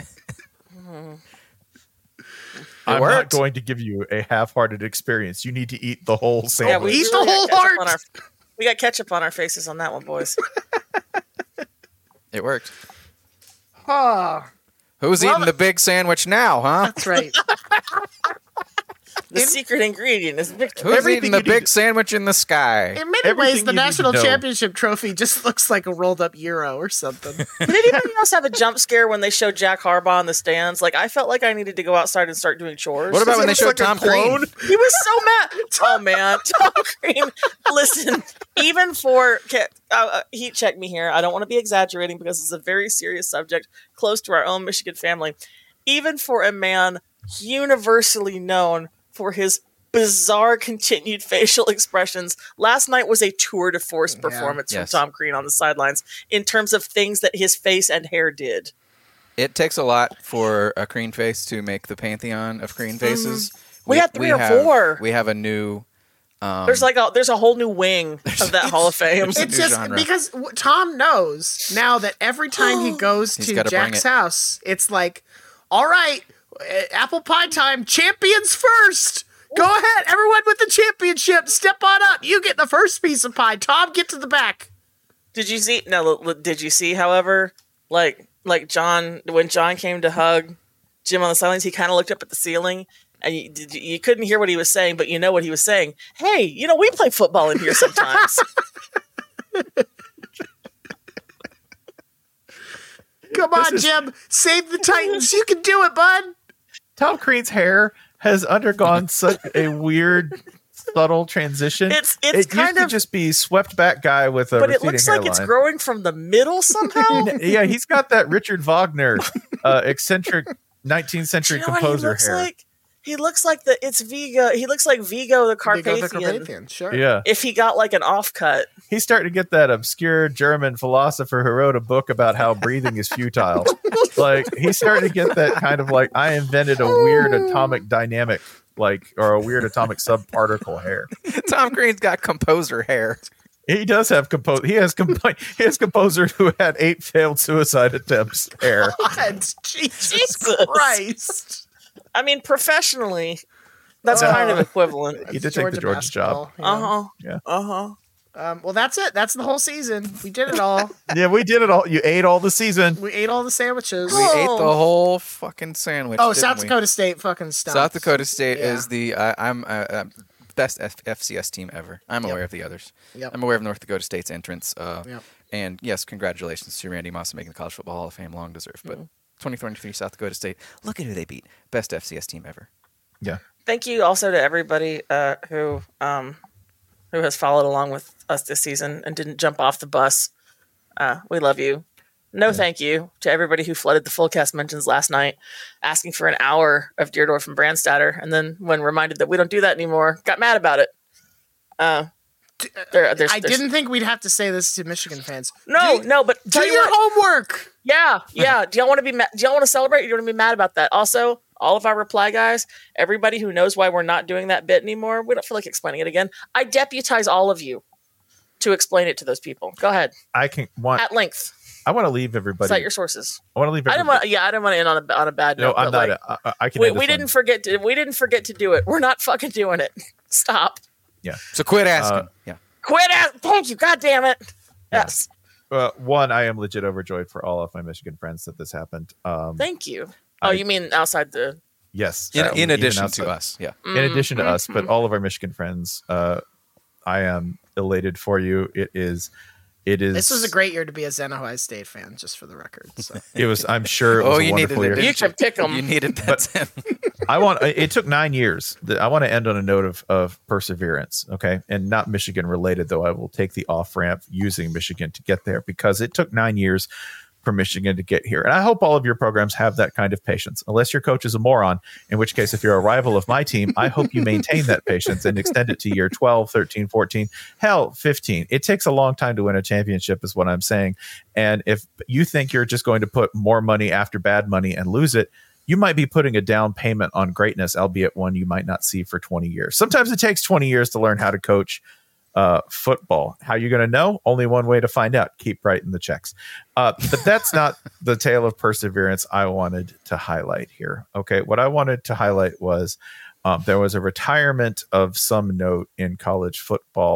I'm not worked. going to give you a half-hearted experience. You need to eat the whole Yeah, sandwich. we Eat the really got whole ketchup heart. on our- we got ketchup on our faces on that one, boys. It worked. Ah, Who's Well, eating the big sandwich now, huh? That's right. The secret ingredient is victory. Who's Everything eating the you big need- sandwich in the sky? In many Everything ways, the you need to national know. championship trophy just looks like a rolled up euro or something. Did anybody else have a jump scare when they showed Jack Harbaugh in the stands? Like, I felt like I needed to go outside and start doing chores. What about when they looks showed like a Tom clone. Green? He was so mad. Oh man, Tom Green. Listen, even for uh, uh, heat check me here. I don't want to be exaggerating because it's a very serious subject, close to our own Michigan family. Even for a man universally known for his bizarre continued facial expressions, last night was a tour de force performance Yes. from Tom Green on the sidelines in terms of things that his face and hair did. It takes a lot for a Green face to make the pantheon of Green faces. We had three or have, four. We have a new. Um, There's like a there's a whole new wing of that Hall of Fame. It's a It's new just genre. because w- Tom knows now that every time he goes He's to gotta bring Jack's it. house, it's like, all right, uh, apple pie time, champions first. Go ahead, everyone with the championship, step on up. You get the first piece of pie. Tom, get to the back. Did you see? No, l- l- did you see? However, like like John, when John came to hug Jim on the sidelines, he kind of looked up at the ceiling, and you, did, you- you couldn't hear what he was saying, but you know what he was saying. Hey, you know we play football in here sometimes. Come on, is- Jim. Save the Titans. You can do it, bud. Tom Green's hair has undergone such a weird, subtle transition. It's- it's it kind used to of- just be swept back guy with a but it receding looks like it's hairline. growing from the middle somehow. Yeah, he's got that Richard Wagner uh, eccentric nineteenth century You know what he composer looks hair. like? He looks like the it's Vigo. He looks like Vigo the Big of the Carpathian. Carpathian, sure. Yeah, If he got like an offcut. he's starting to get that obscure German philosopher who wrote a book about how breathing is futile. Like he's starting to get that kind of like I invented a weird atomic dynamic, like or a weird atomic subparticle hair. Tom Green's got composer hair. He does have compose. He has compo- He has composer who had eight failed suicide attempts hair. God, Jesus, Jesus. Christ. I mean, professionally, that's Oh. kind of equivalent. He did take the Georgia job. basketball, you know. Uh huh. Yeah. Uh huh. Um, well, that's it. That's the whole season. We did it all. Yeah, we did it all. You ate all the season. We ate all the sandwiches. We ate the whole fucking sandwich. oh, didn't South we? Dakota State fucking stunk. South Dakota State Yeah. is the uh, I'm uh, uh, best F- FCS team ever. I'm Yep. aware of the others. Yep. I'm aware of North Dakota State's entrance. Uh, Yep. And yes, congratulations to Randy Moss on making the College Football Hall of Fame. Long deserved. But twenty twenty-three South Dakota State. Look at who they beat. Best F C S team ever. Yeah. Thank you also to everybody uh, who um, who has followed along with us this season and didn't jump off the bus. Uh, we love you. No, thank you to everybody who flooded the full cast mentions last night, asking for an hour of Deerdorf and Brandstatter, and then when reminded that we don't do that anymore, got mad about it. Uh, there, there's, I there's- didn't think we'd have to say this to Michigan fans. No, do, no, but do tell you your what, homework. Yeah, yeah. Do y'all want to be? Ma- do y'all want to celebrate? Or do you want to be mad about that? Also, all of our reply guys, everybody who knows why we're not doing that bit anymore, we don't feel like explaining it again. I deputize all of you to explain it to those people. Go ahead I can want. at length. I want to leave everybody. Cite your sources. I want to leave. I didn't Everybody. want. Yeah, I didn't want to end on a on a bad No, note. I'm but not. like, I, I can. we end this we didn't one. forget to. We didn't forget to do it. We're not fucking doing it. Stop. Yeah. So quit asking. Uh, yeah. Quit. As- Thank you. God damn it. Yes. Uh, one, I am legit overjoyed for all of my Michigan friends that this happened. Um, Thank you. Oh, I- you mean outside the? yes. In, uh, in even addition outside- to us. Yeah. in addition to us, Mm-hmm. but all of our Michigan friends, uh, I am elated for you. It is. It is. This was a great year to be a Ohio State fan, just for the record. So. It was. I'm sure. It was Oh, a you needed wonderful it. year. didn't You can pick 'em. You needed that. I want. It took nine years. I want to end on a note of of perseverance. Okay, and not Michigan related, though. I will take the off ramp using Michigan to get there because it took nine years for Michigan to get here. And I hope all of your programs have that kind of patience, unless your coach is a moron, in which case, if you're a rival of my team, I hope you maintain that patience and extend it to year twelve, thirteen, fourteen, hell, fifteen. It takes a long time to win a championship is what I'm saying. And if you think you're just going to put more money after bad money and lose it, you might be putting a down payment on greatness, albeit one you might not see for twenty years. Sometimes it takes twenty years to learn how to coach uh, football. How you going to know? Only one way to find out. Keep writing the checks. Uh, but that's not the tale of perseverance I wanted to highlight here. Okay. What I wanted to highlight was um, there was a retirement of some note in college football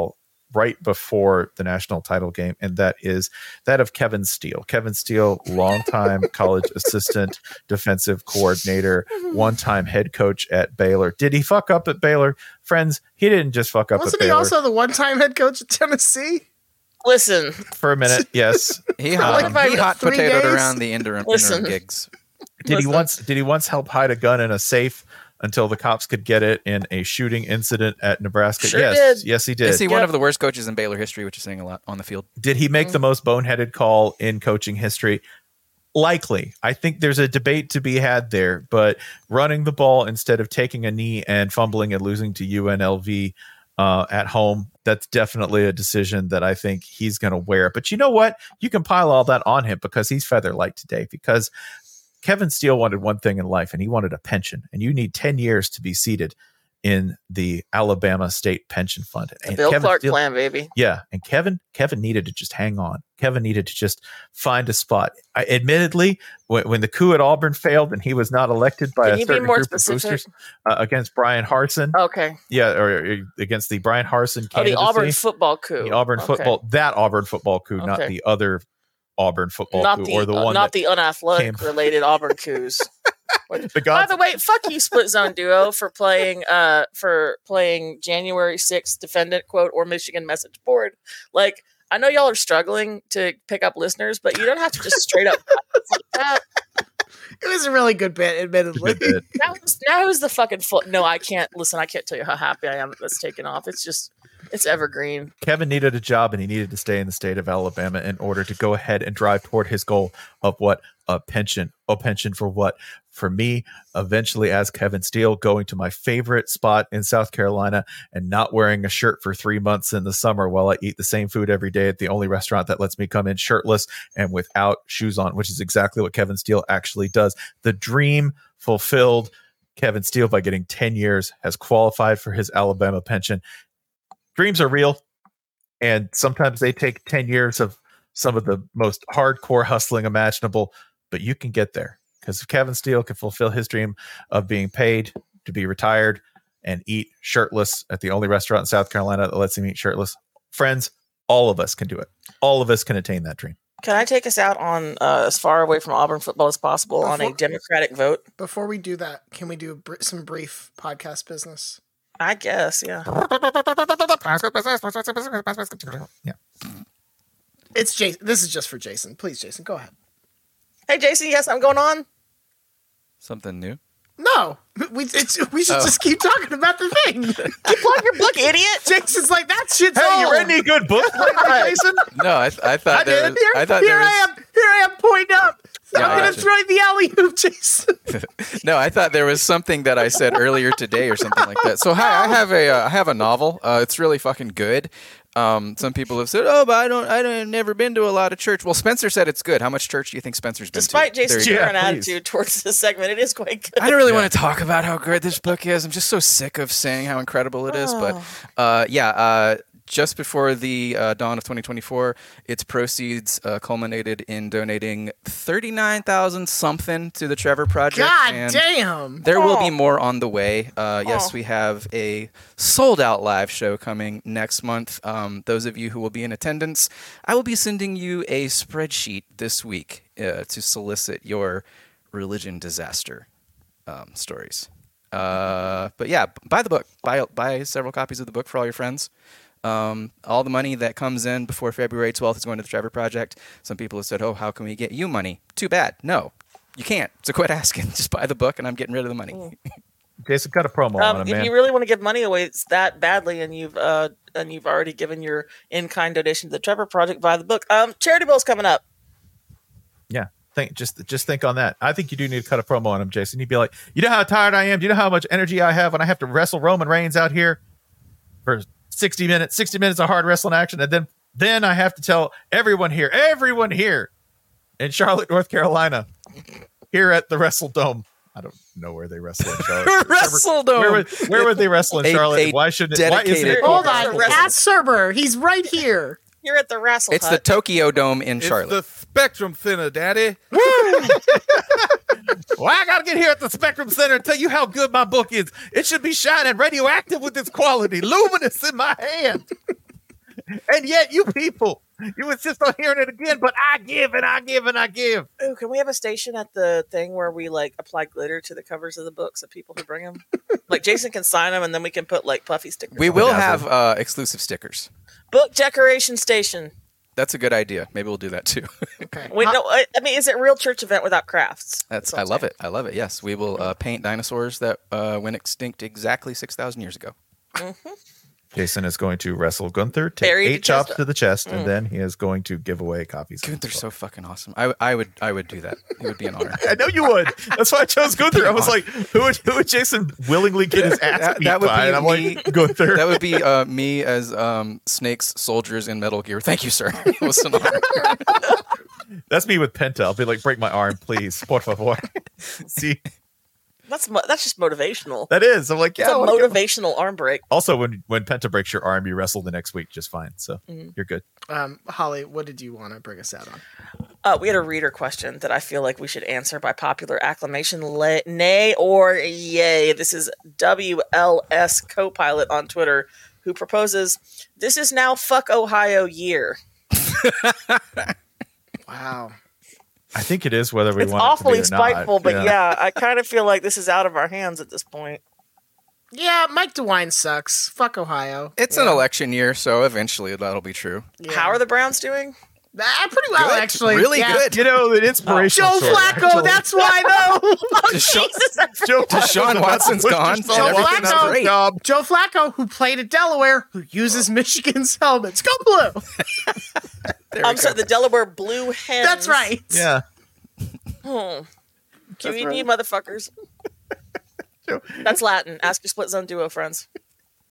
right before the national title game, and that is that of Kevin Steele. Kevin Steele, longtime college assistant defensive coordinator, one-time head coach at Baylor. Did he fuck up at Baylor? Friends, he didn't just fuck up Wasn't at he Baylor. also the one-time head coach at Tennessee? Listen, For a minute, yes. He For like hot, about he hot three potatoed days? around the interim, Listen. interim gigs. Did he Listen. once did he once help hide a gun in a safe until the cops could get it in a shooting incident at Nebraska? Sure yes, did. yes, he did. Is he one Yep. of the worst coaches in Baylor history, which is saying a lot on the field? Did he make the most boneheaded call in coaching history? Likely. I think there's a debate to be had there, but running the ball instead of taking a knee and fumbling and losing to U N L V uh, at home, that's definitely a decision that I think he's going to wear. But you know what? You can pile all that on him because he's feather light today, because Kevin Steele wanted one thing in life, and he wanted a pension, and you need ten years to be seated in the Alabama State Pension Fund. the And Bill Kevin Clark Steele- plan, baby. Yeah, and Kevin Kevin needed to just hang on. Kevin needed to just find a spot. I, admittedly, when, when the coup at Auburn failed and he was not elected by Can a you be certain more group of specific? boosters uh, against Brian Harson, Okay. yeah, or, or against the Brian Harson Oh, the candidacy, Auburn football coup. the Auburn Okay. football, that Auburn football coup, not Okay. the other Auburn football Not coup, the, or the uh, one not that the unathletic came- related Auburn coups. the By gods. the way, fuck you, Split Zone Duo, for playing uh for playing January sixth defendant quote or Michigan message board. Like, I know y'all are struggling to pick up listeners, but you don't have to just straight up like that. It was a really good bit, admittedly. Good bit. Now who's, now who's the fucking foot? No, I can't listen. I can't tell you how happy I am that that's taken off. It's just, it's evergreen. Kevin needed a job, and he needed to stay in the state of Alabama in order to go ahead and drive toward his goal of what? A pension. A pension for what? For me, eventually, as Kevin Steele, going to my favorite spot in South Carolina and not wearing a shirt for three months in the summer while I eat the same food every day at the only restaurant that lets me come in shirtless and without shoes on, which is exactly what Kevin Steele actually does. The dream fulfilled. Kevin Steele, by getting ten years, has qualified for his Alabama pension. Dreams are real, and sometimes they take ten years of some of the most hardcore hustling imaginable, but you can get there, because if Kevin Steele can fulfill his dream of being paid to be retired and eat shirtless at the only restaurant in South Carolina that lets him eat shirtless, friends, all of us can do it. All of us can attain that dream. Can I take us out on uh, as far away from Auburn football as possible on a Before- Democratic vote? Before we do that, can we do a br- some brief podcast business? I guess, yeah. Yeah. It's Jason. This is just for Jason. Please, Jason, go ahead. Hey, Jason, you got something going on? Something new? No, we it's, we should Oh. just keep talking about the thing. Plug your book, idiot. Jason's like, that shit's Hey, you old. read any good books lately, Jason? No, I, th- I thought I there did. was, Here, I thought here there I was, am. Here I am pointing up. Yeah, I'm I gonna gotcha. throw the alley oop, Jason. no, I thought there was something that I said earlier today or something like that. So hi, I have a uh, I have a novel. Uh, it's really fucking good. Um, some people have said, "Oh, but I don't, I don't, I've never been to a lot of church." Well, Spencer said it's good. How much church do you think Spencer's been Despite to? There Jason's you go. Yeah, current please. attitude towards this segment, it is quite good. I don't really Yeah. want to talk about how good this book is. I'm just so sick of saying how incredible it is. Oh. But uh, yeah, uh, just before the uh, dawn of twenty twenty-four, its proceeds uh, culminated in donating thirty-nine thousand something to the Trevor Project. God and damn. There will Oh. be more on the way. Uh, yes, Oh. we have a sold out live show coming next month. Um, those of you who will be in attendance, I will be sending you a spreadsheet this week uh, to solicit your religion disaster um, stories. Uh, but yeah, b- buy the book. Buy buy several copies of the book for all your friends. Um, all the money that comes in before February twelfth is going to the Trevor Project. Some people have said, "Oh, how can we get you money?" Too bad. No, you can't. So quit asking. Just buy the book, and I'm getting rid of the money. Jason, cut a promo on Um, him, if man. you really want to give money away that badly, and you've uh, and you've already given your in-kind donation to the Trevor Project, buy the book. Um, charity bill's coming up. Yeah. Think just just think on that. I think you do need to cut a promo on him, Jason. You'd be like, you know how tired I am? Do you know how much energy I have when I have to wrestle Roman Reigns out here for sixty minutes, sixty minutes of hard wrestling action, and then then I have to tell everyone here, everyone here in Charlotte, North Carolina, here at the Wrestle Dome. I don't know where they wrestle in Charlotte. Wrestle Dome. Where would, where would they wrestle in A- Charlotte? a why shouldn't it? Why isn't dedicated- it Hold called on. Wrestle. Ask Cerber. He's right here. You're at the Wrestle It's the Hut. Tokyo Dome in It's Charlotte. the Spectrum Center, Daddy. Well, I gotta get here at the Spectrum Center and tell you how good my book is. It should be shining radioactive with its quality, luminous in my hand. And yet, you people, you insist on hearing it again. But I give and I give and I give. Ooh, can we have a station at the thing where we like apply glitter to the covers of the books of people who bring them? Like Jason can sign them, and then we can put like puffy stickers. We on will them. have uh, exclusive stickers. Book decoration station. That's a good idea. Maybe we'll do that too. Okay. Wait, no, I, I mean, is it a real church event without crafts? That's. what I I'm love saying. it. I love it. Yes, we will uh, paint dinosaurs that uh, went extinct exactly six thousand years ago. Jason is going to wrestle Gunther, take Bury the eight chops chest. to the chest, Mm. and then he is going to give away copies. of his Gunther's book. so fucking awesome. I, I would. I would do that. It would be an honor. I know you would. That's why I chose Gunther. I was like, who would, who would Jason willingly get his ass That- beat that would by? be And I'm me. like, Gunther. That would be uh, me as um, Snake's soldiers in Metal Gear. Thank you, sir. It was an honor. That's me with Penta. I'll be like, break my arm, please. Por favor. See, That's mo- that's just motivational. that is. I'm like, yeah. It's a I wanna go. motivational arm break. Also, when when Penta breaks your arm, you wrestle the next week just fine. So Mhm. you're good. Um, Holly, what did you want to bring us out on? Uh, we had a reader question that I feel like we should answer by popular acclamation, la- nay or yay. This is W L S Copilot on Twitter, who proposes, "This is now fuck Ohio year." Wow. I think it is whether we It's want awfully it to be or not. spiteful, but yeah, I kind of feel like this is out of our hands at this point. Yeah, Mike DeWine sucks. Fuck Ohio. It's yeah. an election year, so eventually that'll be true. Yeah. How are the Browns doing? Ah, pretty well, Good. actually. Really Yeah. good. You know, an inspirational Joe story, Flacco, actually. that's why though. Oh, Deshaun- Jesus, I Joe Deshaun Watson's gone. Joe and everything's Flacco. great. Job. Joe Flacco, who played at Delaware, who uses Michigan's helmets. Go blue. There we I'm go. sorry, the Delaware Blue Hens. That's right. Yeah. Hmm. Q E D, right. motherfuckers. Joe- That's Latin. Ask your split zone duo friends.